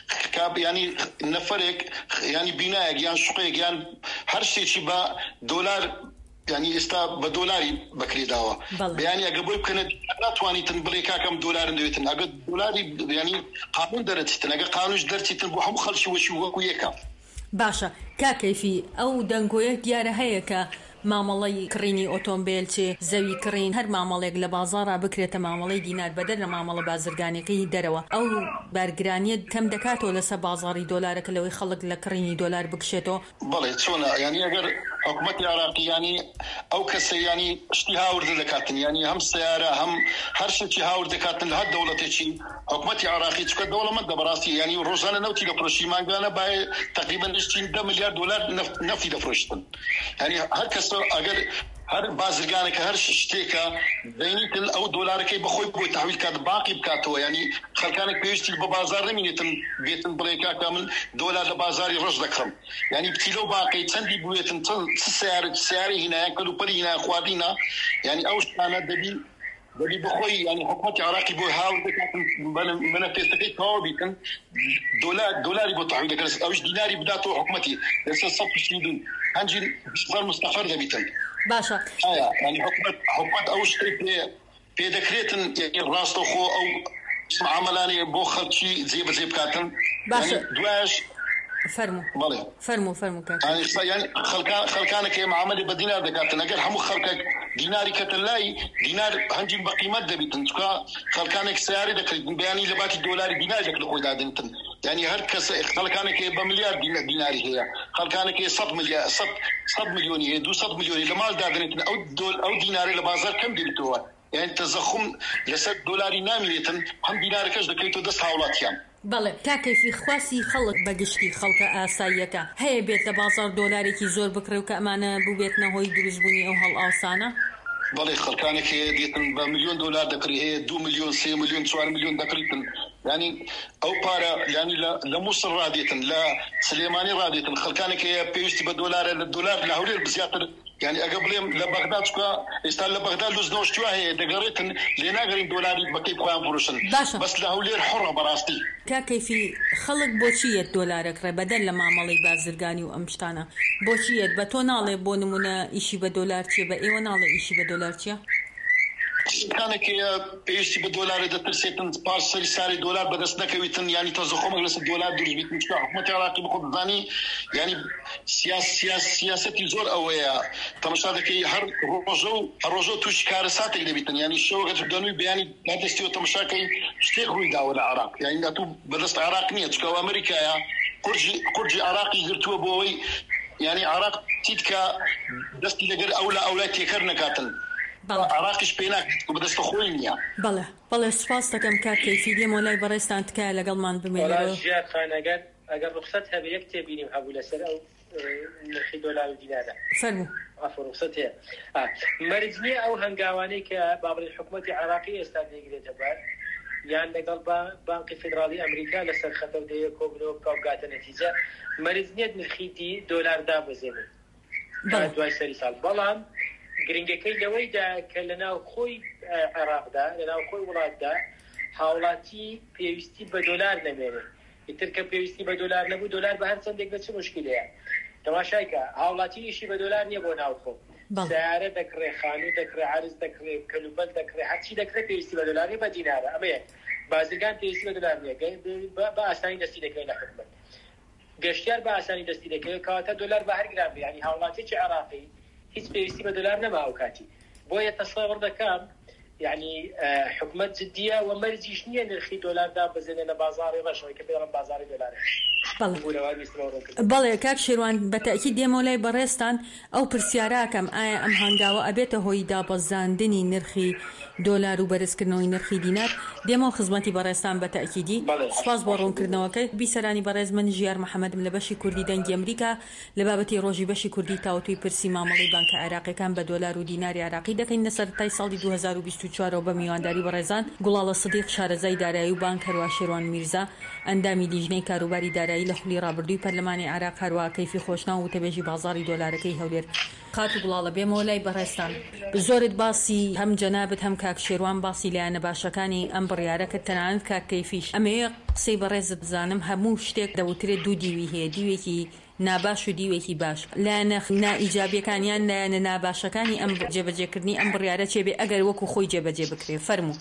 ینی نەفرێک ینی بینایەک یان شوقەیەک یان هەر شتێکی بە دۆلار ینی ئێستا بە دۆلاری بەکرێداوە بەیانی ئەگە بۆی بکەنێت ناتوانیتن بڵێ کاکەم دۆلارن دەوێتن ئەگە دۆلاری ینی قانون دەرەچیتن ئەگە قانونش دەرچیتن بۆ هەموو خەڵکی وەشی وەکو یەکە. باشە کاکەیفی ئەو دەنگۆیە دیارە هەیە کە مامەڵەی کڕینی ئۆتۆمبیل چێ زەوی کڕین هەر مامەڵێک لە بازاڕا بکرێتە مامەڵەی دینار بەدەر لە مامەڵە بازرگانیەکەی دەرەوە ئەو بارگرانیە کەم دەکاتەوە لەسەر بازاڕی دۆلارەکە لەوەی خەڵک لە کڕینی دۆلار بکشێتەوە. بەڵێ چۆنە ینی ئەگەر حکوومەتی عێراقی ینی ئەو کەسە ینی شتی هاوردە دەکاتن ینی هەم سیارە هەم هەر شتی هاورد دەکاتن لە هەر دەوڵەتێکی حکوومەتی عێراقی چکە دەوڵەمەندە بەڕاستی ینی ڕۆژانە نەوتی دەفرۆشی مانگانە باێ تقریبا نزیک دە میلیارد دۆلار نەفتی دەفرۆشتن. ینی هەر کەس ئەگەر هەر بازرگانێکە هەر شتێکە دەینیتن ئەو دۆلارەکەی بەخۆی بۆی تحویل کات باقی بکاتەوە ینی خەڵکانێک پێویستی بە بازار نەمینێتن بێتن بڵێ کاکە من دۆلار لە بازاری ڕۆژ دەکڕم ینی بچیلە و باقی چەندی بوێتن سیارە سیاری هینایە کەلوپەری هینایە خواردینە ینی ئەو شتانە دەبی دەبی بخۆی ینی حکوومەتی عێراقی بۆی هاور دەکاتن مەنەفێستەکەی تەواو بیتن دۆلار دۆلاری بۆ تحویل دەکرێت ئەوش دیناری بداتەوە حکوومەتی لەسەر سەد پشتیدون هەنجی بەر مستەفەر دەبیتن. باشە ینی حکوومەت ئەو شتێک پێ دەکرێتن ڕاستەوخۆ ئەو معاملانێ بۆ خەڵکی جێبەجێ بکاتن. باشە دوایش فەرموو بەڵێ فەرموو فەرموو ینی خەڵکانێک معاملێ بە دینار دەکاتن ئەگەر هەموو خەڵکێک دیناری کەتە لای دینار هەنجی بە قیمەت دەبیتن چکە خەڵکانێک سیاری دەکرێت بەیانی لە باتی دۆلاری دینارێک لە خۆی دادنتن ینی هەر کەس خەڵکانێک بە میلیارد دیناری هەیە خەڵکانێک سەد میلیارد سەد میلیۆنی هەیە دووسەد میلیۆنی لە ماڵ دادنێتن ئەو ئەو دینارێ لە بازار کەم دەبیتەوە یعنی تەزەخم لەسەر دۆلاری نامێتن هەم دینارەکەش دەکەیتەوە دەست هاوڵاتیان. بەڵێ کاکەیفی خواسی خەڵک بەگشتی خەڵکە ئاساییەکە هەیە بێت لە بازار دۆلارێکی زۆر بکرێ و کە ئەمانە ببێتنە هۆی دروستبوونی ئەو هەڵ ئاسانە. بەڵێ خەڵکانێک هەیە دێتن بە میلیۆن دۆلار دەکری هەیە دو میلیۆن سێ میلیۆن چوار میلیۆن دەکریتن ینی ئەو پارە ینی لە مووسڵ ڕادێتن لە سلێمانی ڕادێتن خەڵکانێک هەیە پێویستی بە دۆلارە لە دۆلار لە هەولێر بزیاتر ینی ئەگە بڵێم لە بەغداد چکە ئێستا لە بەغداد لوزنەوەشتوا هەیە دەگەڕێتن لێ ناگەڕین دۆلاری بەکەی خۆیان فڕۆشن بەس لە هەولێر حڕە بەڕاستی. کاکەیفی خەڵک بۆچی یەت دۆلارەکڕێ بەدەر لە مامەڵەی بازرگانی و ئەم شتانە بۆچی یەت بە تۆ ناڵێ بۆ نمونە ئیشی بە دۆلار چیە بە ئێوە ناڵێ ئیشی بە دۆلار چیە؟ کانێک پێویستی بە دۆلارە دەترسێتن پاش سەری ساری دۆلار بەدەست نەکەویتن ینی تەزەخۆمێک لەسەر دۆلار دروست بیتن چکە حکوومەتی عێراقی بخۆ بزانی ینی سیاسەتی زۆر ئەوەیە تەماشا دەکەی هەر ڕۆژە و هەر ڕۆژە تووشی کارە ساتێک دەبیتن ینی شەوەکە دەنووی بەیانی دادەستیەوە تەماشاکەی شتێک ڕووی داوە لە عێراق ینی ئەتوو بەدەست عێراق نییە چکە ئەمریکایە قرجي قرجي عراقي قرتوا بوي يعني عراق تيتكا دستي لقر أولا أولا تيكرنا كاتل عراقش بيناك وبدست خوينيا بله بله سپاس دەکەم کار کەیفی مۆلای بەڕێستان تکایە لەگەڵمان بمێنەوە. ژیان خان ئەگەر ئەگەر ڕوخسەت هەبێ یەک تێبینیم هەبوو لەسەر ئەو نرخی دۆلار و دینارە. فەرموو. ئەفە ڕوخسەت هەیە. مەرج نییە ئەو هەنگاوانەی کە با بڵێن حکوومەتی عراقی ئێستا دەیگرێتە بەر یان لەگەڵ بانکی فیدراڵی ئەمریکا لەسەر خەتەر دەیە کۆبنەوە بکە و بگاتە نەتیجە مەرج نییە نرخی دۆلار دابەزێنێت تا دوای سەری ساڵ. بەڵام گرنگەکەی لەوەیدا کە لەناو خۆی عێراقدا لەناو خۆی وڵاتدا هاوڵاتی پێویستی بە دۆلار نەمێنێت. ئیتر کە پێویستی بە دۆلار نەبوو دۆلار بە هەر چەندێک بە چ مشکلەیە. تەماشایکە هاوڵاتی ئیشی بە دۆلار نییە بۆ ناو خۆ. سیارە دەکڕێ، خانوو دەکڕێ، عەرز دەکڕێ، کەلوبەل دەکڕێ، هەرچی دەکڕێت پێویستی بە دۆلار نیە بە دینارە. ئەمەیە بازرگان پێویستی بە دۆلار نییە بە ئاسانی دەستی دەکەوێت لە حکومەت. گەشتیار بە ئاسانی دەستی دەکەوێت کەواتە دۆلار بە هەر گران بێ. یعنی هاوڵاتێکی عێراقی هیچ پێویستی بە دۆلار نەما ئەو کاتی. بۆیە تەسەوڕ دەکەم یعنی حکومەت جدیە و مەرجیش نییە نرخی دۆلار دابەزێنێ لە بازاڕی ڕەشەوەی کە پێڵم بازاڕی دۆلارە. بەڵێ کاک شێروان بەتەکید دێمەلای بەڕێستان ئەو پرسیاراکەم ئایا ئەم هەنگاوە ئەبێتە هۆی دابەزاندنی نرخی دۆلار و بەرزکردنەوەی نرخی دینار؟ دێمەوە خزمەتی بەڕێستان بەتەکیدی سپاس بۆ ڕوونکردنەوەکەی. بیسەرانی بەڕێز من ژیار محەممەدم لە بەشی کوردی دەنگی ئەمریکا لە بابەتی ڕۆژی بەشی کوردی تاوتوی پرسی مامەڵی بانکە عێراقیەکان بە دۆلار و دیناری عێراقی دەکەین لە سەرەتای ساڵی دوو هەزار و بیست و چوار بە میوانداری بەڕێزان گوڵاڵە سدیق شارەزای دارایی و بانک هەروە شێروان میرزا ئەندامی لیژنەی کاروباری دارایی لە خولی ڕابردووی پەرلەمانی عێراق هەروە کەیفی خۆشناو و وتەبێژی بازاڕی دۆلارەکەی هەولێر قات و گوڵاڵە بێمەوە لای بەڕێستان. زۆرت باسی هەم جەنابەت هەم کاک شێروان باسی لایەنە باشەکانی ئەم بڕیارەکە تەنانەت کاک کەیفیش ئەمەیە قسەی بەڕێزت بزانم هەموو شتێک دەوترێت دوو دیوی هەیە، دیوێکی ناباش و دیوێکی باش. لایەنە نائیجابیەکانیان لایەنە ناباشەکانی ئەم جێبەجێکردنی ئەم بڕیارە چێبێ ئەگەر وەکو خۆی جێبەجێ بکرێ. فەرموو.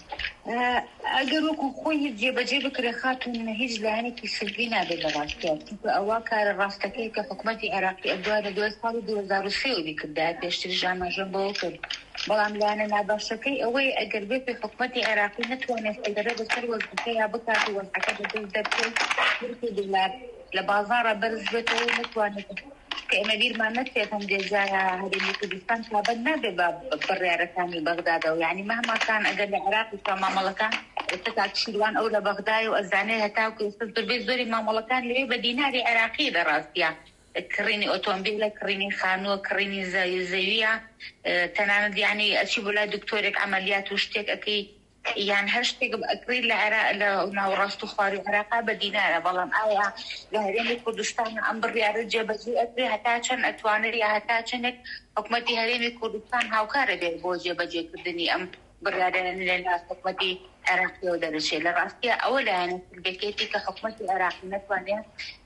ئەگەر وەکو خۆی جێبەجێ بکرێ خاتون هیچ لایەنێکی سلبی نابێت لە ڕاستیان، چونکە ئەوە کارە ڕاستەکەی کە حکوومەتی عێراقی ئەدوا لە دوای ساڵی دوو هەزار و سێ وی کردای پێشتریش ئاماژەم بەوە کرد. بەڵام لایەنە ناباشەکەی ئەوەی ئەگەر بێت حکوومەتی عێراقی نەتوانێت ئەگەرە بەسەر وەزعەکەی یا بکات و وەزعەکە بەدەست دەبکەوت نرخی دۆلار لە بازاڕە بەرز بێتەوە نەتوانێت کە ئێمە بیرمان نەچێت هەندێک جارە هەرێمی کوردستان تابەت نابێت بە بڕیارەکانی بەغدادەوە. یعنی مەهماکان ئەگەر لە عێراقی مامەڵەکان ئێستا کاک شێروان ئەو لە بەغدای و ئەزانێ هەتاوکە ئێستا زۆربەی زۆری مامەڵەکان لەوێ بە دیناری عێراقی بەڕاستیە کڕینی ئۆتۆمبیلە، کڕینی خانووە، کڕینی زەویە، تەنانەت یعنی ئەچی بۆ لای دکتۆرێک ئەمەلیات و شتێک ئەەکەی یان هەر شتێک ئەکرێت لە لە ناوەڕاست و خواری عێراقا بە دینارە. بەڵام ئایا لە هەرێمی کوردستان ئەم بڕیارە جێبەجێ ئەکرێ هەتا چەند ئەتوانێت یا هەتا چەندێک حکوومەتی هەرێمی کوردستان هاوکارە بێت بۆ جێبەجێکردنی ئەم بڕیارە لە حکوومەتی عێراقیەوە دەرەچێت؟ لە ڕاستیە ئەوە لایەنە سلبیەکەیەتی کە حکوومەتی عێراقی نەتوانێت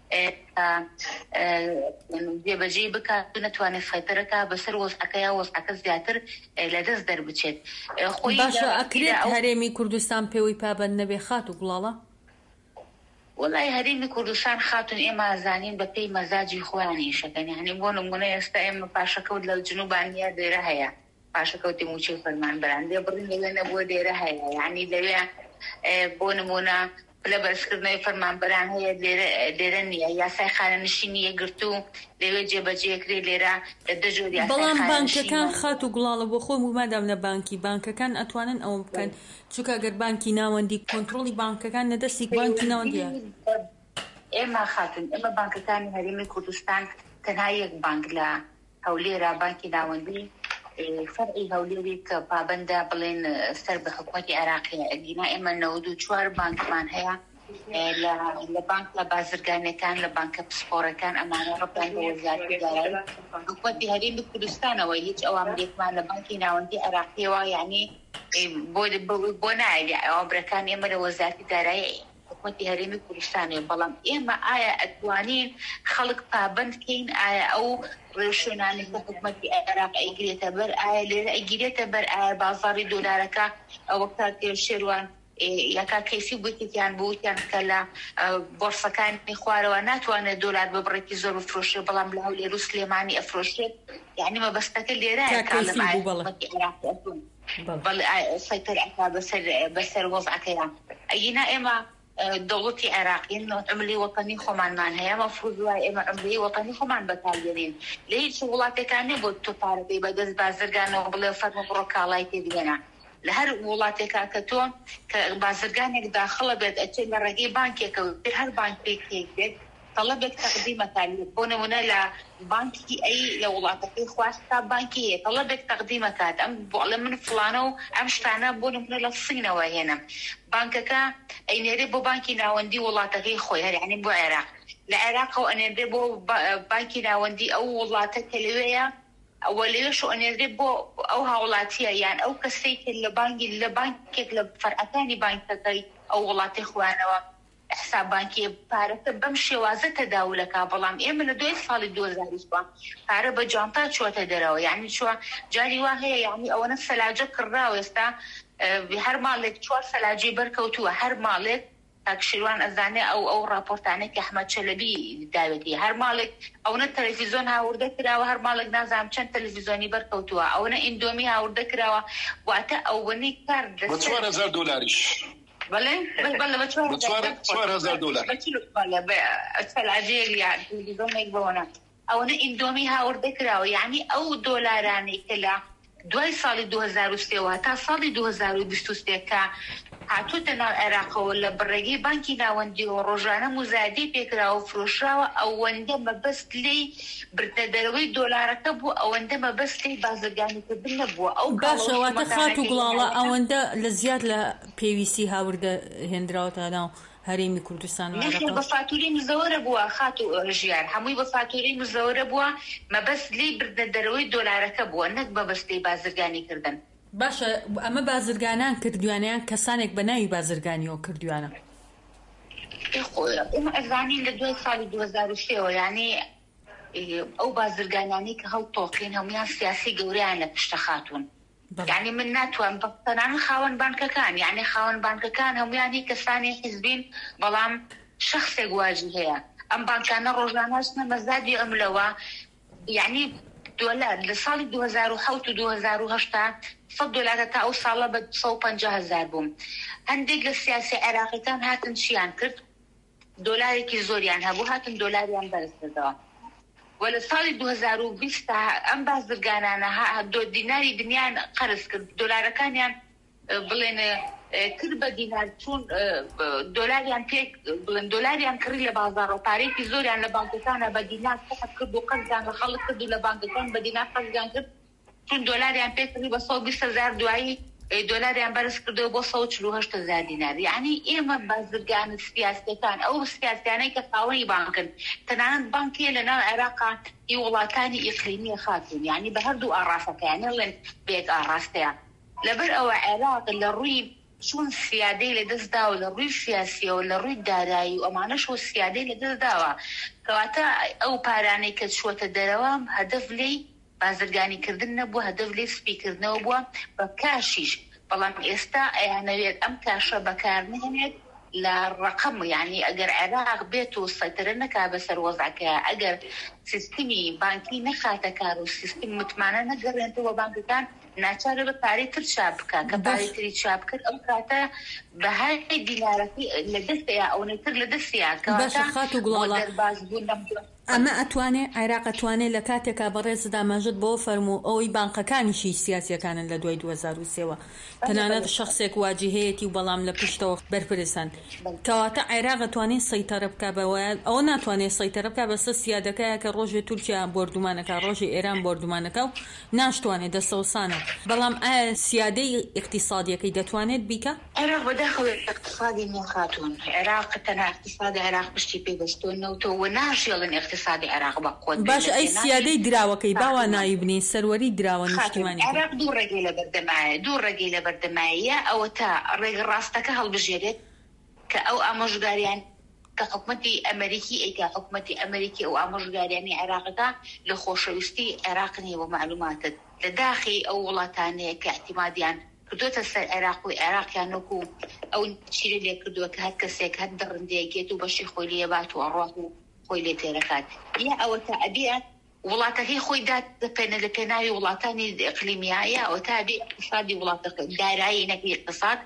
جێبەجێ بکات و نەتوانێت سەیطرەکە بەسەر وەزعەکە یا وەزعەکە زیاتر لەدەست دەربچێت. باشە ئەکرێت هەرێمی کوردستان پێوەی پابەند نەبێ خات و گوڵاڵە؟ وەڵای هەرێمی کوردستان خاتون ئێمە ئازانین بە پێی مەزاجی خۆیانی شەکەن. یعنی بۆ نمونە ئێستا ئێمە پاشەکەوت لە جنوبانیا دێرە هەیە، پاشەکەوتی موچەی فەرمانبەران لێ بڕین لەوێ نەبووە دێرە هەیە. یعنی لەوێ بۆ نمونە لە بەرزکردنەوەی فەرمانبەران هەیە لێرە نییە، یاسای خانەنشینی یەکگرتو لەوێ جێبەجێکرێ لێرە دە جۆری. بەڵام بانکەکان خات و گوڵاڵە بۆ خۆم ومادام لە بانکی بانکەکان ئەتوانن ئەوە بکەن، چونکە ئەگەر بانکی ناوەندی کۆنتڕۆڵی بانکەکان نەدەستی بانکی ناوەندیە. ئێمە خاتون ئێمە بانکەکانی هەرێمی کوردستان تەنها یەک بانک لە هەولێرە بانکی ناوەندی فەرعی هەولێری کە پابەندە بڵێن سەر بە حکوومەتی عێراقیە. ئەگینا ئێمە نەوەد و چوار بانکمان هەیە لە بانک لە بازرگانیەکان لە بانکە پسپۆرەکان ئەمانە ڕەبان بە وەزارەتی دارایی حکوومەتی هەرێمی کوردستانەوە هیچ ئەوامرێکمان لە بانکی ناوەندی عێراقیەوە یعنی بۆ نایە ئەوامرەکان ئێمە لە وەزارەتی دارایی حکوومەتی هەرێمی کوردستانێ. بەڵام ئێمە ئایا ئەتوانین خەڵک پابند بکەین؟ ئایا ئەو ڕێوشێنانی کە حکوومەتی عێراق ئەیگرێتە بەر ئایا لێرە ئەیگرێتە بەر ئایا بازاڕی دۆلارەکە ئەوە کاک شێروان یاکا کەیفی گوتیان بوتیان کە لە بۆرسەکانی خوارەوە ناتوانێت دۆلار ببڕێتی زۆر بفرۆشێت بەڵام لە هەولێر و سلێمانی ئەفرۆشێت. یعنی مەبەستەکە لێرەیە سەیطرەکە بەسەر وەزعەکەیان. ئەگینا ئێمە دولتي عراقيين عملي وطني خمان مان هي مفروض واي عملي وطني خمان بتاليين ليش شغلاتي كاني بود تعرفي بدز بازرگان وبلا فرم بروكالايتي دينا لهر ولاتي كاكتو كبازرگانك داخله بيت اتشل رقي بانكي كوير هر بانك بيكيك طلبت تقديم تليفون ولا بانكي اي لولاتك خواستا بانكي طلبت تقديمك ام من فلانو ام شفانا بون من الصين وهنا بانكك اي نريبو بانكي ناوندي ولاتك خويا يعني بو عراق العراق وانا نريبو بانكي ناوندي او ولاتك لويا اوليه شو ان نريبو او هولاتيا يعني او كسيت البانكي البانكي لفرقتاني بانكك او ولاتي خوانوا حساب بانكي بارك بمشي وازه تداولك بلام ايه من دوي صالي دو زاريش با بارك بجانطات شو تدراو يعني شو جاري واهي يعني او نفس سلاجك الراو يستا بهر مالك شو سلاجي بركوتو هر مالك تاكشيروان ازاني او او رابورت عنك احمد شلبي داوتي هر مالك او نا تلفزيون ها ورده كراو هر مالك نازم چند تلفزيوني بركوتو او نا اندومي ها ورده كراو واتا او وني كارد بتشوار هزار دولاريش بله بله بتشوار بتشوار هزار دولار بله بأسفل عجيل يعني تلفزيون يقبونا او نا اندومي ها ورده كراو يعني او دولاراني كلا دوای ساڵی دو هەزار و سێ تا ساڵی دو هەزار و بیست و سێ کە هاتووتە ناو عێراقەوە لە بڕێگەی بانکی ناوەندی و ڕۆژانە مزادی پێکراوە فرۆشراوە ئەوەندە مەبەست لێی بردەدەرەوەی دۆلارەکە بوو ئەوەندە مەبەست لێی بازرگانیکردن نەبووە ئەو باشەواتە خات و گوڵاڵە ئەوەندە لە زیاد لە پێویستی هاوردە هێنراوەتە ناو هەرێمی کوردستان و نەخێر بە فاتوری مزەوەرە بووە خات و ژیان هەمووی بە فاتوری مزەوەرە بووە مەبەست لێی بردەدەرەوەی دۆلارەکە بووە نەک مەبەست لێی بازرگانیکردن. باشە ئەمە بازرگانان کردوانیان کەسانێک بە ناوی بازرگانیەوە کردوانە ئێمە ئەزانین لە دوای ساڵی دو هەزار و سێەوە یعنی ئەو بازرگانانی کە هەڵتۆقین هەمویان سیاسی گەورەیان لە پشتە خاتون يعني من ناتوان بطنان خاون بانككان يعني خاون بانككان هم يعني كساني حزبين بلام شخص واجه هي ام بانكان روجاناسنا مزادي املوا يعني دولار لصال دو هزار وحوت دو هزار وهشتا فالدولار تا او صالة بد صو بنجا هزار بوم هندق السياسة عراقي كان هاتن شيان كرت دولاري كي زوريان هبو هاتن دولاريان برسدوا ولا صالي دو هزار و بیست ام بازرگانانا ها دو دیناری دنیان قرض کرد دلار كان يعني بلين كرب دينار چون دلاریان پیک بلين دلاریان کری لبازار و پاری کی زوریان لبانکان با دینار فقط کرد و قرضان خلق کرد لبانکان با دینار قرضان کرد چون دلاریان پیک کری با صو بیست هزار دوایی دلاریان برس کرده با صو چلو هشت هزار دینار يعني ايما بازرگان السياسي كان او السياسياني كقاوني بانكن تنان بانكي لنا عراق يولاتاني اقليميه خاتم يعني بهردو اراسك يعني لين بيت اراسته لبر او عراق للروي شون السيادي لدز داو للروي السياسي ولا الروي الداري وما شو السيادي لدز داوا كواتا او باراني كشو تدروام هدف لي بازرگانی کردن نبووە هەدەف لێ سپیکردنەوە بووە بە کاشیش بەڵام ئێستا ئەیانەوێت ئەم کاشە بەکارنهێنێت لە ڕقم یعنی ئەگەر عێراق بێت و سەیترە نەکا بەسەر وەزعەکە ئەگەر سیستمی بانکی نەخاتە کار و سیستم متمانە نەگەڕێنەوە بانکەکان ناچارە بە پارەی تر چاپ بکە کە پارەی تری چاپ کرد ئەو کاتە بەهای دینارەکەی لە دەستەیە ئەوەی تر لە دەستیە کەواتە دەرباز بوون ئەمە ئەتوانێ عێراق ئەتوانێت لە کاتێکا بەڕێزدا مەژت بۆ فەرموو ئەوەی بانقەکانیشی سیاسیەکانن لە دوای دو هەزار و سێەوە تەنانەت شخصێک واجهەیەتی و بەڵام لە پشتەوە بەرپرسن کەواتە عێراق ئەتوانێت سەیتەرە بکە بەوە ئەوە ناتوانێت سەیتەرە بکە بەسەر سیادەکەیە کە ڕۆژێ تورکیا بردومانەکە ڕۆژی ئێران بردومانەکە و ناشتوانێت دەسەوسانە بەڵام ئایا سیادەی اقتصادیەکەی دەتوانێت بیکە؟ عێراق بەداخەوە اقتصادی نیە خاتون عێراق تەنها اقتصادی عێراق پشتی پێبەستۆنەوە ناژێڵن اقتصادی عراق بقوت باش اي سيادي دراوكي باوا نايبني سروري دراون اجتماعي عراق دو رجيله بردمايه دو رجيله بردمايه او تا رج راستك هالبجيرت كاو امجداريان كحكومتي امريكي اي كحكومتي امريكي او امجداريان عراقك لخوشويستي عراقني ومعلومات لداخل او ولاتاني كاعتماديان كدوت العراق والعراق كانوا او تشيل لي كدو كهكسك هدرنديكيت وبشي خوليه بات وروحو خوي تيركات يا او تابعه ولاته هي خوي دات بين البناي ولاتاني اقليميه او تابع اقتصادي ولاته داري نكي اقتصاد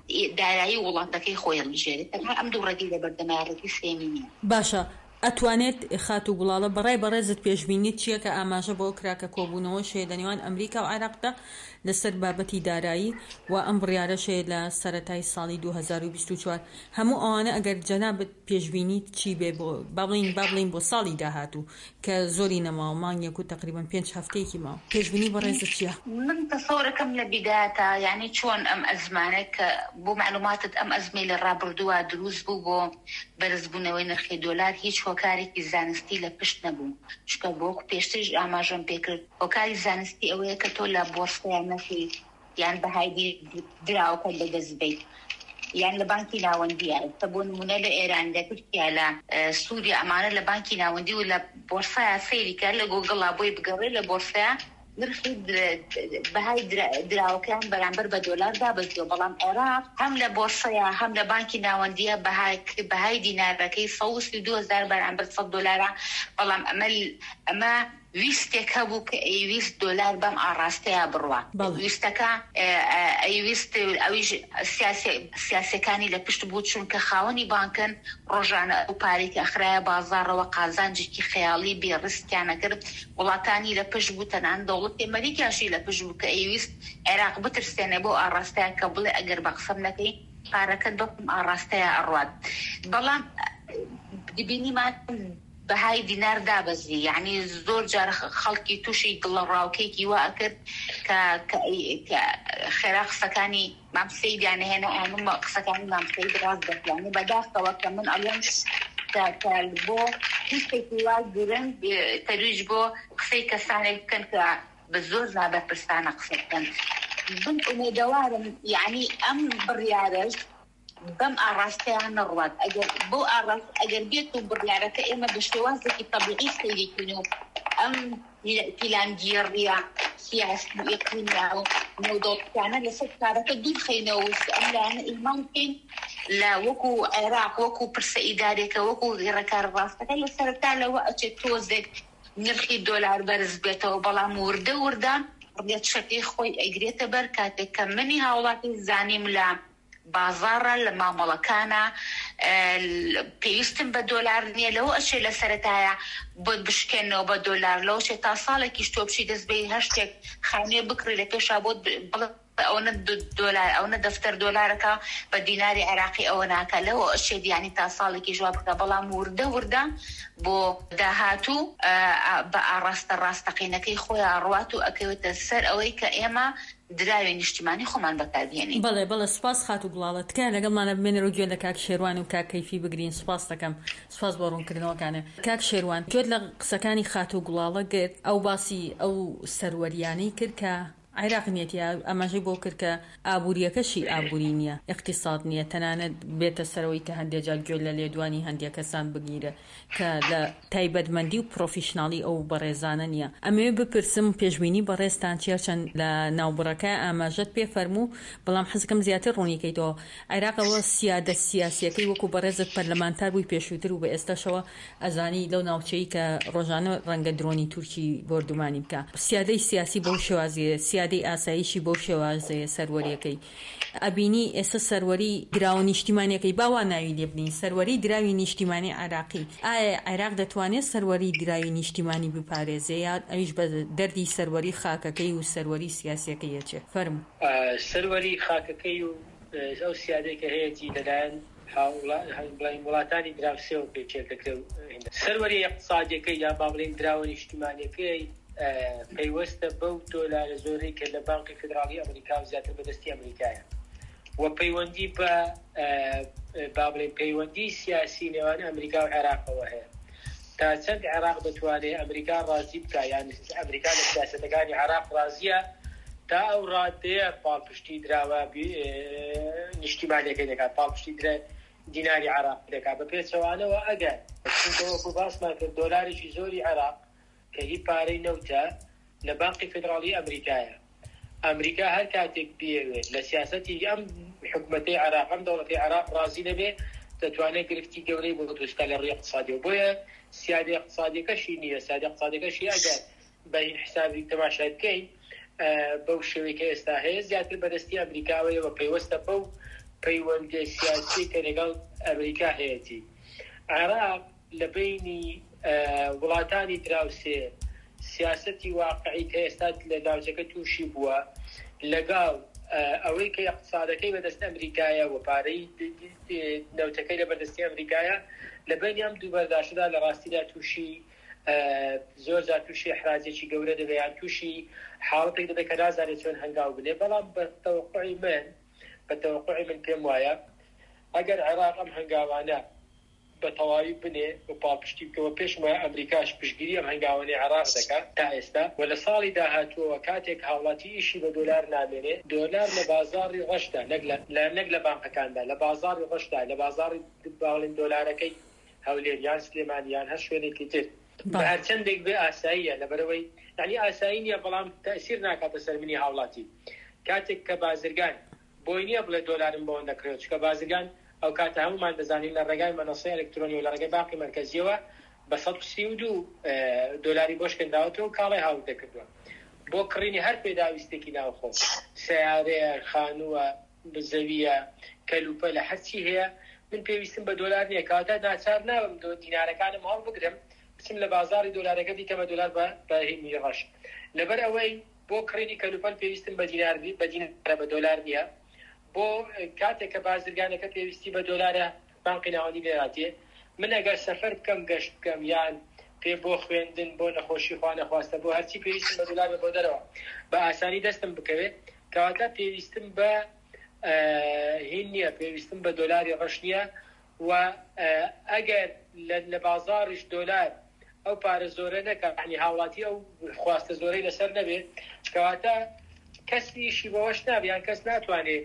دارایی وڵاتەکەی خۆی هەڵبژێرێت تەنها ئەم دوو ڕێگەی لە بەردەمایەتی سێمینە. باشە ئەتوانێت خات و گوڵاڵە بەڕای بەڕێزت پێشبینیت چییە کە ئاماژە بۆ کراکە کۆبوونەوە شێ لە نێوان ئەمریکا و عێراقدا لەسەر بابەتی دارایی و ئەم بڕیارەشێ لە سەرەتای ساڵی دوو هەزار و بیست و چوار هەموو ئەوانە ئەگەر جەنابەت پێشبینیت چی بێ بۆ بابڵین بابڵین بۆ ساڵی داهاتوو کە زۆری نەماوە مانگێک و تقریبا پێنج هەفتەیەکی ماوە پێشبینی بەڕێزت چییە؟ من تەسەوڕەکەم لە بیدایەتە یعنی چۆن ئەم ئەزمانە کە بۆ معلوماتت ئەم ئەزمەی لە ڕابردووە دروست بوو بۆ بەرزبوونەوەی نرخی دۆلار هیچ هۆکارێکی زانستی لە پشت نەبوو چکە بۆ پێشترش ئاماژەم پێکرد هۆکاری زانستی ئەوەیە کە تۆ لە بۆرسەیان نەکەی یان بەهای دراوەکە لەدەست بیت یان لە بانکی ناوەندیە کە بۆ نمونە لە ئێران لە تورکیا لە سووریا ئەمانە لە بانکی ناوەندی و لە بۆرسەیە سەیریکە لە گۆگڵا بۆی بگەڕێ لە بۆرسەیە نرخی بەهای دراوەکەیان بەرامبەر بە دۆلار دابەزیەوە بەڵام عێراق هەم لە بۆرسەیە هەم لە بانکی ناوەندیە بەهای دینارەکەی سەد و سی و دوو هەزار بەرامبەر سەد دۆلارە بەڵام ئەمە ئەمە ویستێک هەبوو کە ئەیویست دۆلار بەم ئاڕاستەیە بڕوە ویستەکە ئەیویست ئەویش سیاسەکانی لە پشت بوو چونکە خاوەنی بانکن ڕۆژانە ئەو پارێک ئەخرایە بازاڕەوە قازانجێکی خەیاڵی بێڕستیانە کرد وڵاتانی لە پشت بوو تەنان دەوڵەتی ئەمریکاشی لە پشت بوو کە ئەیویست عێراق بترسێنێ بۆ ئاڕاستەیە کە بڵێ ئەگەر بە قسەم نەکەی پارەکەت بەم ئاڕاستەیە ئەڕوات بەڵام دبینیمان بەهای دینار دابەزی یعنی زۆر جار خەڵکی تووشی گڵە ڕاوکێکی وا ئەکرد کە خێرا قسەکانی مامسەیدیانە هێنا ئەمە قسەکانی مامسەید ڕاست دەکەیانێ بەداستەوە کە من ئەڵێم بۆ هیچێکی وا گرنگ تەرویج بۆ قسەی کەسانێک بکەن کە بە زۆر نابەرپرسانە قسە بکەن بن ئومێدەوارم یعنی ئەم بڕیارەش بەم ئاڕاستەیان نەڕوات بۆ ئاڕاست ئەگەر بێت و بڕیارەکە ئێمە بە شێوازێکی تەبیعی سەیریکردن و ئەم پیلانگیێڕیە سیاسی و ئیقلیمیە و نێودەوڵەتیانە لەسەر کارەکە دوورخەینەوە ئەم لایەنە ئیمان بکەین لە وەکو عێراق وەکو پرسە ئیدارێکە وەکو غێڕەکار ڕاستەکە لە سەرەتا لەوە ئەچێت تۆزێک نرخی دۆلار بەرز بێتەوە بەڵام وردە وردان ڕێت شەکەی خۆی ئەیگرێتە بەر کاتێک کە منی هاوڵاتی زانیم لە بازارە لە مامەڵەکانە پێویستم بە دۆلار نییە لەوە ئەچێ لە سەرەتایە بۆ بشکێنەوە بە دۆلار لەوە چێت تا ساڵێکیش تۆ بشی دەست بێ هەشتێک خانوێ بکڕی لە پێشا بۆ ئەوە دۆلار ئەوە دەفتەر دۆلارەکە بە دیناری عێراقی ئەوە ناکە لەوە ئەچێت یانی تا ساڵێکی ژوا بکە بەڵام وردە وردە بۆ داهاتوو بە ئاڕاستە ڕاستەقینەکەی خۆیان ڕوات و ئەکەوێتە سەر ئەوەی کە ئێمە دراوی نیشتیمانی خۆمان بەکاربێنین. بەڵێ بەڵێ سپاس خات و گوڵاڵە تکایە لەگەڵمانە بمێنەرە و گوێ لە کاک شێروان و کاک کەیفی بگرین سپاس دەکەم سپاس بۆ ڕوونکردنەوەکانە کاک شێروان گوێت لە قسەکانی خات و گوڵاڵە گرت ئەو باسی ئەو سەروەریانەی کرد کە عێراق نیەتی ئەماژەی بۆ کرد کە ئابوووریەکەشی ئابووری نییە اقتصاد نییە تەنانەت بێتە سەرەوەی کە هەندێک جار گوێ لە لێدوانی هەندێک کەسان بگیرە کە لە تایبەتمەندی و پرۆفیشناڵی ئەو بەڕێزانە نییە ئەمێ بپرسم پێشبینی بەڕێستان چێرچەند لە ناوبڕەکە ئاماژەت پێ فەرموو بەڵام حەزەکەم زیاتر ڕوونیکەیتەوە عێراقەوە سیادە سیاسیەکەی وەکو بەڕێزت پەرلەمانتار بووی پێشووتر و بە ئێستاشەوە ئەزانی لەو ناوچەی کە ڕۆژانە ڕەنگە درۆنی تورکی بۆردومانی بکە سیادەی سیاسی بەو شێوازیە سیادەی ئاسایشی بەو شێوازەیە سەروەریەکەی ئەبینی ئێستا سەروەری دراوە نیشتیمانیەکەی باوا ناوی لێ بنین سەروەری دراوی نیشتیمانی عێراقی ئایا عێراق دەتوانێت سەروەری دراوی نیشتیمانی بپارێزێ یا ئەویش بە دەردی سەروەری خاکەکەی و سەروەری سیاسیەکەی یەچێ فەرموو سەروەری خاکەکەی و ئەو سیادەی کە هەیەی لەلایەن وڵاتانی دراوسێەوە پێچێت دەکرێت سەروەری اقتصادیەکەی یا با بڵێن دراوە نیشتیمانیەکەی پەیوەستە بەو دۆلارە زۆرەی کە لە بانکی فدراڵی ئەمریکا و زیاتر بەدەستی ئەمریکایە و پەیوەندی بە با بڵێن پەیوەندی سیاسی نێوان ئەمریکا و عێراقەوە هەیە تا چەند عێراق دەتوانێت ئەمریکا ڕازی بکە یان ئەمریکا لە سیاسەتەکانی عێراق ڕازیە تا ئەو ڕادەیە پاڵپشتی دراوە نیشتیمانیەکەی دەکات پاڵپشتی دیناری عێراق دەکات بە پێچەوانەوە ئەگەر وەکو باسمان کرد دۆلارێکی زۆری عێراق کە هی پارەی نەوتە لە بانکی فدراڵی ئەمریکایە ئەمریکا هەر کاتێک بێوێت لە سیاسەتی ئەم حکومەتەی عێراق ئەم دەوڵەتی عێراق ڕازی نەبێ دەتوانێت گرفتی گەورەی بۆ دروستکە لە ڕێی اقتصادیەوە بۆیە سیادەی اقتصادیەکەشی نییە سیادەی اقتصادیەکەشی ئەگەر بە این حسابی تەماشای بکەین بەو شێوەیە کە ئێستا هەیە زیاتر بەدەستی ئەمریکاوەیە و پەیوەستە بەو پەیوەندی سیاسی کە لەگەڵ ئەمریکا هەیەی. عێراق لە بینی وڵاتانی دراوسێ سیاسەتی واقعی کە ئێستا لە ناوچەکە تووشی بووە لەگەڵ ئەوەی کە اقتصادەکەی بەدەست ئەمریکایە و پارەی نەوتەکەی لە بەردەستی ئەمریکایە لە بینی ئەم دوو بەرداشتدا لە ڕاستیدا تووشی زۆر جار تووشی حراجێکی گەورە دەبێت تووشی حاڵەتێک دەبێت کە نازانێت چۆن هەنگاو بنێ. بەڵام بە تەوەقعی من بە تەوەقعی من پێم وایە ئەگەر عێراق ئەم هەنگاوانە بە تەواوی بنێ و پاڵپشتی بکەوە پێش وایە ئەمریکاش پشتگیری ئەم هەنگاوانەی عێراق دەکات تا ئێستا و لە ساڵی داهاتووە کاتێک هاوڵاتی ئیشی بە دۆلار نامێنێ دۆلار لە بازاڕی ڕەشدا نەک لە بانقەکاندا لە بازاڕی ڕەشدا لە بازاڕی باڵین دۆلارەکەی هەولێر یان سلێمانیان هەر شوێنێکی تر بە هەرچەندێک بێ ئاساییە لەبەرەوەی یعنی ئاسایی نییە بەڵام تەئسیر ناکاتە سەر منی هاوڵاتی. کاتێک کە بازرگان بۆی نییە بڵێ دۆلارم بۆ نەکرێت چکە بازرگان ئەو کاتە هەمومان دەزانین لە ڕێگای مەنەسەی ئەلکترۆنی و لە ڕێگای باقی مرکزیەوە بە سەد و سی و دوو دۆلاری بۆشکەنداوەتەوە و کاڵی هاوت دەکردووە بۆ کڕینی هەر پێداویستێکی ناوخۆ سیارەیە خانووە زەویە کەلوپە لە هەرچی هەیە من پێویستم بە دۆلار نییە کاتە ناچار ناوم دینارەکانم هەڵ بگرم بچم لە بازاری دۆلارەکە دیکەمە دۆلار بە هێمی ڕەش لەبەر ئەوەی بۆ کڕینی کەلوپەل پێویستم بە دینار بە دینارە بە دۆلار نییە بۆ کاتێک کە بازرگانەکە پێویستی بە دۆلارە بانقی ناوەندی لێراتێ من ئەگەر سەفەر بکەم گەشت بکەم یان پێ بۆ خوێندن بۆ نەخۆشی خوا نەخواستە بۆ هەرچی پێویستم بە دۆلار بۆ دەرەوە بە ئاسانی دەستم بکەوێت کەواتە پێویستم بە هین نییە پێویستم بە دۆلاری ڕەش نییە و ئەگەر لە بازاڕیش دۆلار ئەو پارە زۆرە نەکە عنی هاوڵاتی ئەو خواستە زۆرەی لەسەر نەبێت کەواتە کەسیشی بەوەش نابیان کەس ناتوانێت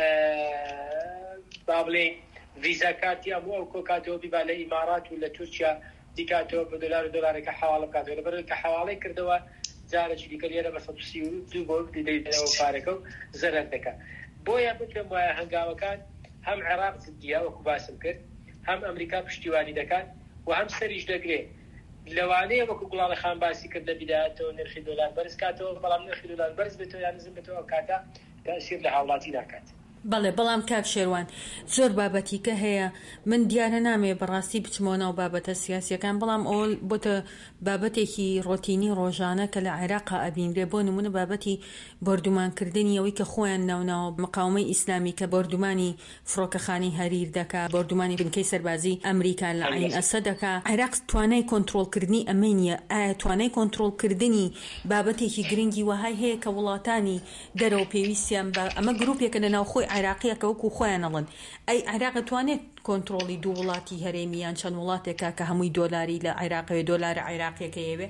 با بڵێن ڤیزا کارتی ئەموو ئەو کۆکاتەوە بیبا لە ئیمارات و لە تورکیا دیکاتەوە بە دۆلار و دۆلارێکە حواڵە بکاتەوە لەبەرەوەی کە حواڵەی کردەوە جارێکی دیکە لێرە بە سەد و سی و دوو بۆ دەیدەوە پارەکە و زەرەر دەکات. بۆیە بکەم وایە هەنگاوەکان هەم عێراق جددیە وەکو باسم کرد هەم ئەمریکا پشتیوانی دەکات و هەم سەریش دەگرێت لەوانەیە وەکو گوڵاڵی خان باسی کرد لە بیدایەتەوە نرخی دۆلار بەرز کاتەوە بەڵام نرخی دۆلار بەرز بێتەوە یان نزم بێتەوە ئەو کاتە تەئسیر لە هاوڵاتی ناکات. بەڵێ بەڵام کاک شێروان زۆر بابەتیکە هەیە من دیارە نامێ بەڕاستی بچمەوە ناو بابەتە سیاسیەکان بەڵام ئەو بۆتە بابەتێکی ڕۆتینی ڕۆژانە کە لە عێراقا ئەبینرێ بۆ نمونە بابەتی بەردومانکردنی ئەوەی کە خۆیان ناوناوە مقاومەی ئیسلامی کە بەردومانی فڕۆکەخانی هەریر دەکا بەردومانی بنکەی سەربازی ئەمریکا لە عین ئەسە دەکا عێراق توانای کۆنتڕۆڵکردنی ئەمە نیە ئایا توانای کۆنتڕۆڵکردنی بابەتێکی گرنگی وهای هەیە کە وڵاتانی دەرەوە پێویستیان بە ئەمە گروپێکە لە ناوخۆی عێراقیە کە وەکو خۆیان ئەڵەن ئەی عێراق توانێت کۆنتڕۆڵی دوو وڵاتی هەرێمیان چەند وڵاتێکە کە هەمووی دۆلاری لە عێراقەوە دۆلارە عێراقیەکە هەیە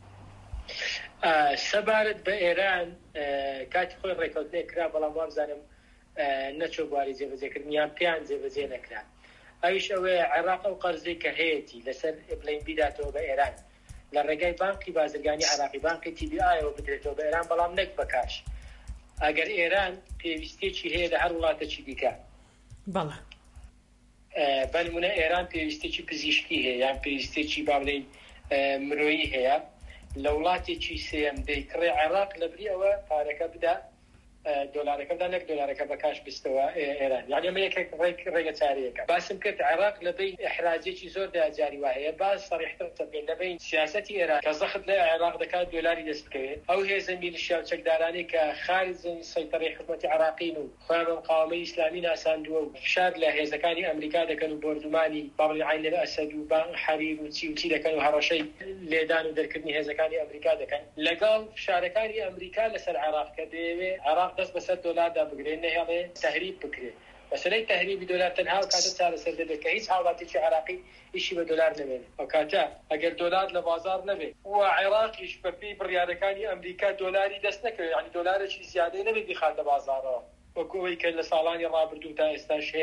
سەبارەت بە ئێران کاتی خۆی ڕێکەوتنێ کرا بەڵام وابزانم نەچۆ بواری جێبەجێکردنیان پێیان جێبەجێ نەکرا ئەویش ئەوەیە عێراق ئەو قەرزەی کە هەیەی لەسەر بڵین بیداتەوە بە ئێران لە ڕێگای بانقی بازرگانی عێراقی بانقی تی بی ئایەوە بدرێتەوە بە ئێران بەڵام نەک بە کاش ئەگەر ئێران پێویستێکی هەیە لە هەر وڵاتێکی دیکە بەڵێ بەنمونە ئێران پێویستێکی پزیشکی هەیە یان پێویستێکی با بڵین مرۆیی هەیە لە وڵاتێکی سێم دەیکڕێ عێراق لەبری ئەوە پارەکە بدا دۆلارەکە بدا نەک دۆلارەکە بە کاش بستەوە ئێران یعنی ئەمە یەکێک ڕێگە چارەیەکە باسم کرد عێراق لەبەی ئەحراجێکی زۆر داجاری وا هەیە باز سەریحتر بکەین لەبەی سیاسەتی ئێران کە زەخت لە عێراق دەکات دۆلاری دەست بکەوێت ئەو هێزە میلیشیا و چەکدارانەی کە خارجن سەیطرەی حکومەتی عێراقین و خۆیان بە مقاومەی ئیسلامی ناساندووە و فشار لە هێزەکانی ئەمریکا دەکەن و بۆردومانی باڵی عین الئەسەد و بان حەریر و چی و چی دەکەن و هەڕەشەی لێدان و دەرکردنی هێزەکانی ئەمریکا دەکەن لەگەڵ فشارەکانی ئەمریکا لەسەر عێراق کە دەیەوێت عێراق دەست بەسەر دۆلار دا بگرێن نەهێڵێ تەهریب بکرێت مەسەلەی تەهریبی دۆلار تەنها و کاتە چارەسەر دەبێت کە هیچ هاوڵاتێکی عێراقی ئیشی بە دۆلار نەبێت ئەو کاتە ئەگەر دۆلار لە بازار نەبێت و عێراقیش بەپێی بڕیارەکانی ئەمریکا دۆلاری دەست نەکەوێت یعنی دۆلارێکی زیادەی نەبێت بخاتە بازارەوە وەکو ئەوەی کە لە ساڵانی ڕابردوو تا ئێستاش هەیە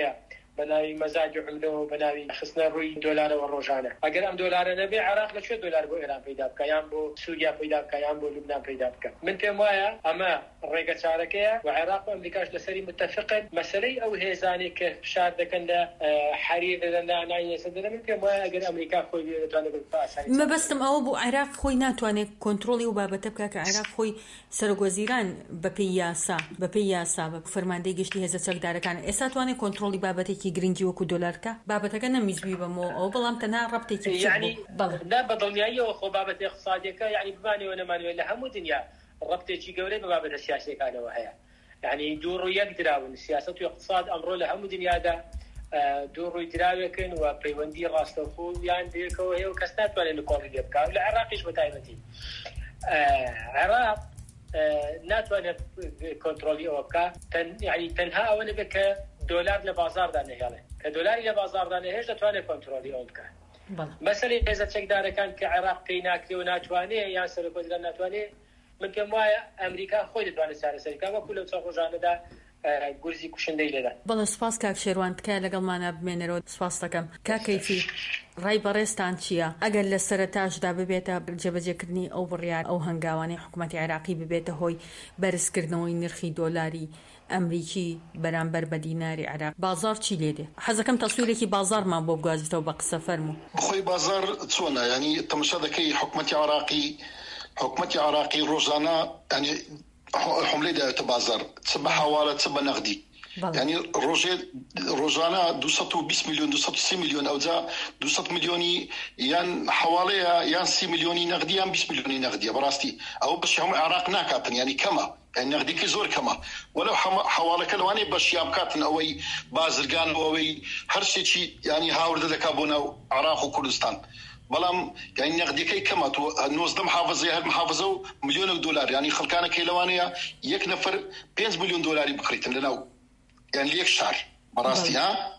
بناوي مزاج عمله وبناوي خصنا روي دولار والروجانة أجر أم دولار نبي عراق لشو دولار بو إيران بيدا بك يام بو سوريا بيدا بك يام بو لبنان بيدا بك من تمايا أما الرئيس شاركية وعراق وأمريكاش لسري متفقين مسألة أو هزاني كشار ذكنا حرير لنا نعين سدنا من تمايا أجر أمريكا خوي تواني بالفاس ما بستم أو بو عراق خوي ناتواني كنترولي وبابتبكا كعراق خوي سرق وزيران ببياسا ببياسا بفرماندي قشتي هذا سقدار كان إساتواني كنترولي بابتي كي جرينجي وكو دولار كا بابتك أنا مزبي بمو أو بلام تنا ربطي كي يعني لا بضلنيا وخو بابتي اقتصادي كا يعني بماني وأنا ماني ولا هم دنيا ربطي كي قولي بابتي السياسي كان وهي يعني دور يقدرون السياسة واقتصاد أمره لهم دنيا دا دور يدراوكن وبيوندي راستوخو يعني ديركو هي وكستات ولا نقول يبكا العراق إيش بتاعتي عراق ناتواني كنترولي أوكا تن يعني تنها أولا بك دولار لبازار دانه يلا كدولار لبازار دانه هيش ناتواني كنترولي أوكا مثلا إذا تقدر كان كعراق كيناكلي وناتواني يعني سرقوز ناتواني من كم وايا أمريكا خويد تواني سعر سريكا وكله تصور جانه دا گورزی کوشندەی لێدا. بەڵێ سوپاس کاک شێروان تکایە لەگەڵمانە بمێنەرەوە سوپاس دەکەم. کاکەیفی ڕای بەڕێستان چییە؟ ئەگەر لە سەرەتاشدا ببێتە جێبەجێکردنی ئەو بڕیار ئەو هەنگاوانەی حکوومەتی عێراقی ببێتە هۆی بەرزکردنەوەی نرخی دۆلاری ئەمریکی بەرامبەر بە دیناری عێراق بازار چی لێ دێ؟ حەزەکەم تەسویرێکی بازارمان بۆ بگوازیتەوە بە قسە فەرموو. بخۆی بازار چۆنە؟ ینی تەماشا دەکەی حکوومەتی عێراقی حکوومەتی عێراقی ڕۆژانە ینی حمله دايت بازار تسبة حوالة تسبة نقدي يعني روجي روجانا دوسط وبيس مليون دوسط سي مليون أو ذا دوسط مليوني يعني حوالي يعني سي مليوني نقدي يعني بيس مليوني نقدي براستي أو بس هم عراق ناكاتن يعني كما يعني نقدي كزور كما ولو حوالي كلواني بس يابكاتن أوي بازرقان أوي هرشي شيء يعني هاورد ذكابونا عراق وكردستان بلام يعني نقدي كي كما تو نوزدم محافظة هاد محافظة مليون دولار يعني خلكانا كيلوانيا يك نفر بينز مليون دولار بقريتن لنا يعني ليك شهر براستي ها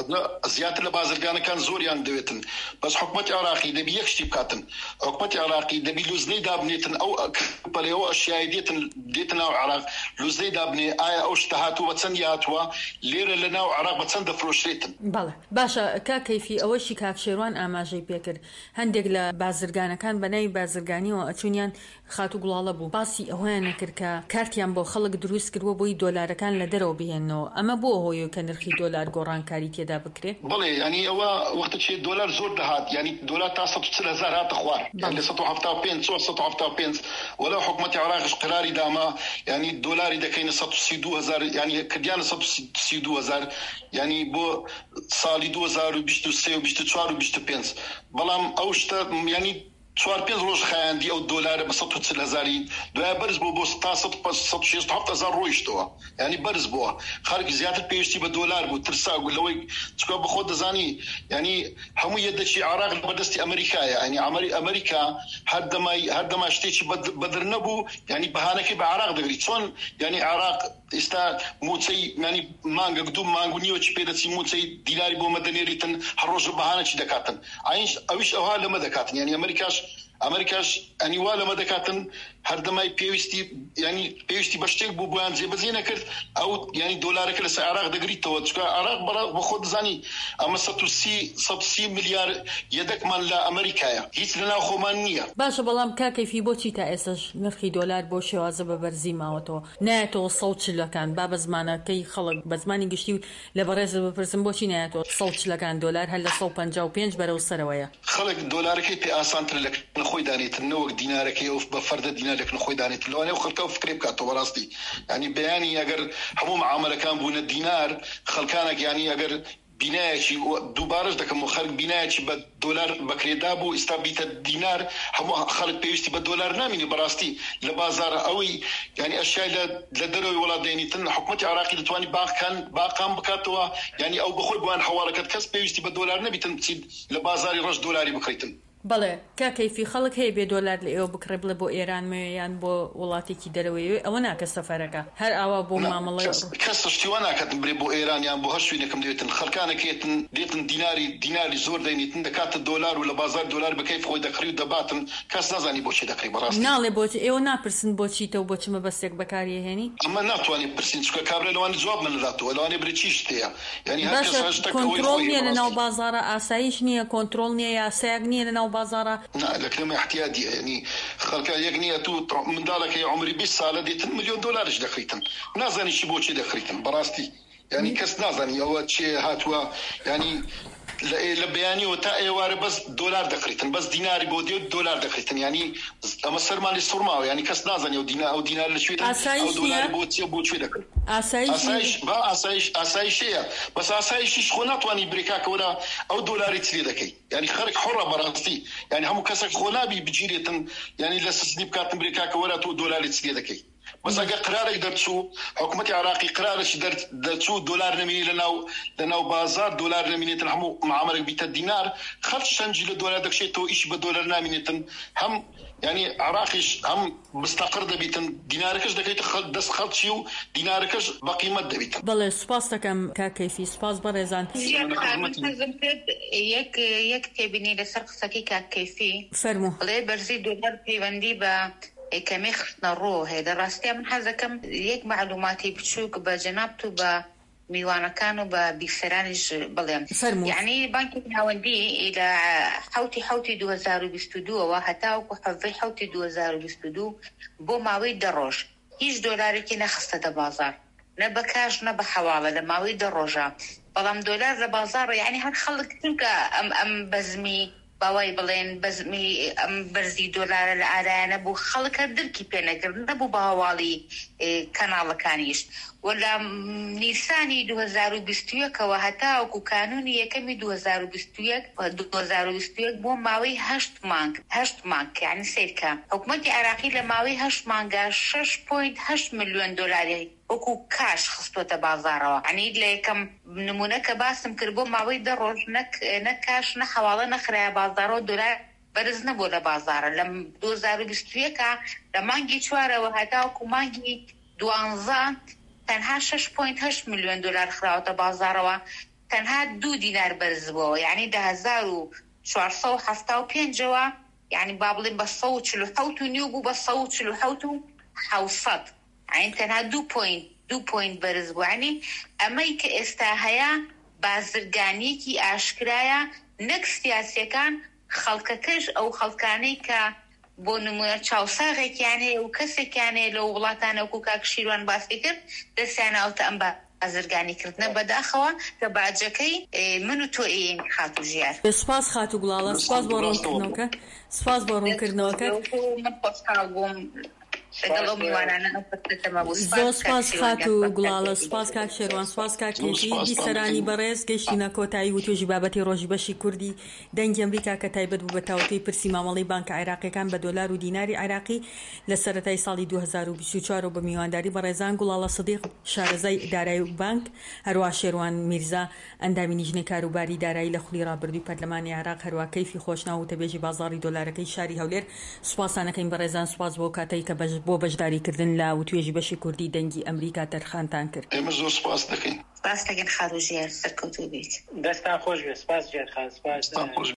زيادة لبازرقانا كان زور يعني دويتن بس حكومة عراقي دبي يكشتي بكاتن حكومة عراقي دبي لوزني دابنيتن أو بلي أو أشياء ديتن ديتنا عراق لوزني دابني آية أو اشتهاتوا وتسنياتوا ليرة لنا عراق بتسن دفروش ريتن بله باشا كاكيفي أول شي كاك شيروان آماجي بيكر هندق لبازرقانا كان بناي بازرقاني وأتونيان خاتو قلاله بو باسي أوهانا كركا كارتيان بو خلق دروس كروا بوي دولار كان لدرو بيهنو أما بو هو يكن نرخي دولار قران كاري تيدا بكري بلي يعني هو وقت شيء دولار زور دهات يعني دولار تاسط تصل هزار هات اخوار يعني سطو حفتا بين سو سطو حفتا بين ولو حكومة عراق قراري داما يعني الدولار اذا كاين سطو سيدو هزار يعني كديان سطو سيدو هزار يعني بو صالي دو هزار وبيشتو سي وبيشتو تشوار وبيشتو بينس بلام اوشتا يعني شوار بينز روش خاندي أو دولار بسطو تسل هزارين دوها برز بو بو ستا سط سط شيست حفت هزار رويشتوها يعني برز بوها خارج زيادة بيشتي بدولار بو ترسا ولوي تسكوا بخود زاني يعني همو يدشي عراق بدستي أمريكا يعني أمريكا هذا ما هذا ما اشتيش بدر نبو يعني بهانك بعراق دقري شلون يعني عراق استا موتسي يعني مانغ قدوم مانغ نيو تشبيدتي موتسي ديناري بو مدنيريتن هروج بهانك دكاتن عايش اويش اوها لما دكاتن يعني أمريكاش أمريكاش يعني ولا ما دكاتن هذا ما بيوستي يعني بيوستي بشتغل بوبوان زي بزينة كرت أو يعني دولار كل سعراق دقريت توتشكا عراق برا بخود زاني أما ستوسي ستوسي مليار يدك من لا أمريكا هيت لنا خمانية باش بلام كاكي في بوتشي تأسج نرخي دولار بوشي وازب برزي ماوتو ناتو صوت لكان باب زمانه كي خلق بزماني قشتي لبرز بفرسن بوشي ناتو صوت لكان دولار هلا صوب بنجاو بينج برو سرويا خلق دولار كي بي أسانت لك نخوي دانيت النوك دينار كي أوف بفرد دينار لك نخوي دانيت لو أنا وخلكوا فكري بكاتو براستي يعني بياني أجر همو معاملة كان بون الدينار خلكانك يعني أجر بنايشي دوبارش دكم خلق بنايشي بالدولار بكريدابو استابيت الدينار هم خلق بيشتي بالدولار نامي براستي لبازار قوي يعني اشياء لدروي ولا ديني تن حكومه عراقي لتواني باق كان باقام بكاتوا يعني او بخوي بوان حوالك كسب بيشتي بالدولار نبي تنسيد لبازاري رش دولاري بكريتن بەڵێ کا کەیفی خەڵک هەیە بێ دۆلار لە ئێوە بکڕێ بڵێ بۆ ئێران مەیان بۆ وڵاتێکی دەرەوەی ئەوە ناکە سەفەرەکە هەر ئاوا بۆ مامەڵی کەس شتیوە ناکەن برێ بۆ ئێرانیان بۆ هەر شوێنێکم دێتن خەڵکانێکێتن دێتن دیناری دیناری زۆر دەینێتن دەکاتە دۆلار و لە بازار دۆلار بکەیف خۆی دەکڕی و دەباتن کەس نازانی بۆچی دەکڕی بەڕاستی ناڵێ بۆچی ئێوە ناپرسن بۆچیتە و بۆچی مەبەستێک بەکاری هێنی ئەمە ناتوانێت پرسین چکە کابرا لەوانە جواب من نەداتەوە لەوانێ برێ چی شتەیە یعنی هەر کەس هەر شتێک کۆنترۆڵ نییە لەناو بازارە ئاسایش نییە کۆنترۆڵ نییە یاسایەک نییە لەناو بازارە لەکرێمە احتیادی ینی خەڵکە یەک نییە تو منداڵەکەی عمری بیست ساڵە دێتن ملیۆن دۆلارش دەخریتن نازانیشی بۆچی دەخریتن بەڕاستی ینی کەس نازانی ئەوە چێ هاتووە ینی لە بەیانیەوە تا ئێوارە بەس دۆلار دەخریتن بەس دیناری بۆ دێت دۆلار دەخریتن ینی ئەمە سەرمانی سوورماوە ینی کەس نازانی و دینا ئەو دینار لە شوێت ئەو دۆلار بۆ چێ بۆ کوێ دەکرد ئاسایش با ئاسایش ئاسایشەیە بەس ئاسایشیش خۆ ناتوانانی بریکاکەوەرە ئەو دۆلاری چێ دەکەی ینی خەرک حڕە بەڕاستی ینی هەموو کەسێک خۆ نابی بگیرێتن ینی لە سسنی بکاتن بریکاکەوەرە تۆ دۆلاری چێ دەکەی بس اگه قرارك درتشو حكومتي عراقي قرارش درت درتشو دولار نميني لناو لناو بازار دولار نميني تنحمو معاملك بيت الدينار خلش شنجي للدولار داك شيء تو ايش بدولار ناميني تن هم يعني عراقيش هم مستقر دبيتن ديناركش دكيت خل دس خلشيو ديناركش بقيمه دبيتن بله سپاس دکم کا کیفی سپاس برزان یک یک تبینی لسر قصکی کا کیفی فرمو بله برزي دولار پیوندی با كمي خصنا الروح هذا راستي من حزة كم يك معلوماتي بتشوك بجنابته ب ميوانا كانوا بفرانج بليم يعني بانك ناوندي إلى حوتي حوتي دو هزارو بستودو وهتاوكو حفي حوتي دو هزارو بستودو بو ماوي دروج هيش دولاري كي نخصة دا بازار نبا كاش نبا حوالة لماوي دروجة بلام دولار لبازار يعني هنخلق تنك أم أم بزمي باوای بڵێن بەزمی ئەم بەرزی دۆلارە لە ئارایانە بوو خەڵکە درکی پێنەگرن نەبوو باواڵی کەناڵەکانیش وەلا نیسانی دو هەزار و بیست و یەکەوە هەتاوەکو کانونی یەکەمی دو هەزار و بیست و یەک دو هەزار و بیست و یەک بۆ ماوەی هەشت مانگ هەشت مانگ یعنی سیرکە حکوومەتی عێراقی لە ماوەی هەشت مانگە شەش پۆینت هەشت ملیۆن دۆلاری وەکو کاش خستۆتە بازارەوە عنی لە یەکەم نمونەکە باسم کرد بۆ ماوەی دە ڕۆژ نەک کاش نە حەواڵە نەخرایە بازارەوە دۆلار بەرز نەبوو لە بازارە لە دو هەزار و بیست و یەکە لە مانگی چوارەوە هەتاوەکو مانگی دوانزە تەنها شەش پۆینت هەشت ملیۆن دۆلار خراوەتە بازارەوە تەنها دوو دینار بەرز بووەوە یعنی دە هەزار و چوارسە و هەفتا و پێنجەوە یعنی با بڵێن بە سە و چل و حەوت و نیو بوو بە سە و چل و حەوت و حەوسەد يعني تنها دو بوينت دو بوينت برز يعني أمريكا استاهيا بازرگانيكي أشكرايا نك سياسي كان خلقكش أو خلقاني كا بونمونا تشاوساغيك يعني وكسك يعني لو غلطانا وكوكاك شيروان باسكر دسانا أو تأمبا بازرگانی کردنە بەداخەوە کە باجەکەی من و تۆ ئێن خاتو ژیار سپاس خاتو گوڵاڵە سپاس بۆ ڕوونکردنەوەکە سپاس بۆ ڕوونکردنەوەکە من خۆشحاڵ بووم زۆر سپاس خاتو گوڵاڵە سپاس کاک شێروان سپاس کاک کێشی بیسەرانی بەڕێز گەیشتینە کۆتایی و توێژی بابەتی ڕۆژی بەشی کوردی دەنگی ئەمریکا کە تایبەت بوو بە تاوتوی پرسی مامەڵەی بانکە عێراقیەکان بە دۆلار و دیناری عێراقی لە سەرەتای ساڵی دو هەزار و بیست و چوار و بە میوانداری بەڕێزان گوڵاڵە سەدیق شارەزای دارایی و بانک هەروە شێروان میرزا ئەندامی نیژنەی کاروباری دارایی لە خولی ڕابردووی پەرلەمانی عێراق هەروە کەیفی خۆشناو و تەبێژی بازاڕی دۆلارەکەی شاری هەولێر سوپاسانەکەین بەڕێزان سوپاس بۆ کاتەی کە بۆ بەشداریکردن لە وتوێژی بەشی کوردی دەنگی ئەمریکا تەرخانتان کرد ئێمە زۆر سوپاس دەکەین سپاس دەکەین خاتو ژیار سەرکەوتوو بیت دەستان خۆش بێ سپاس جێر خان سپاس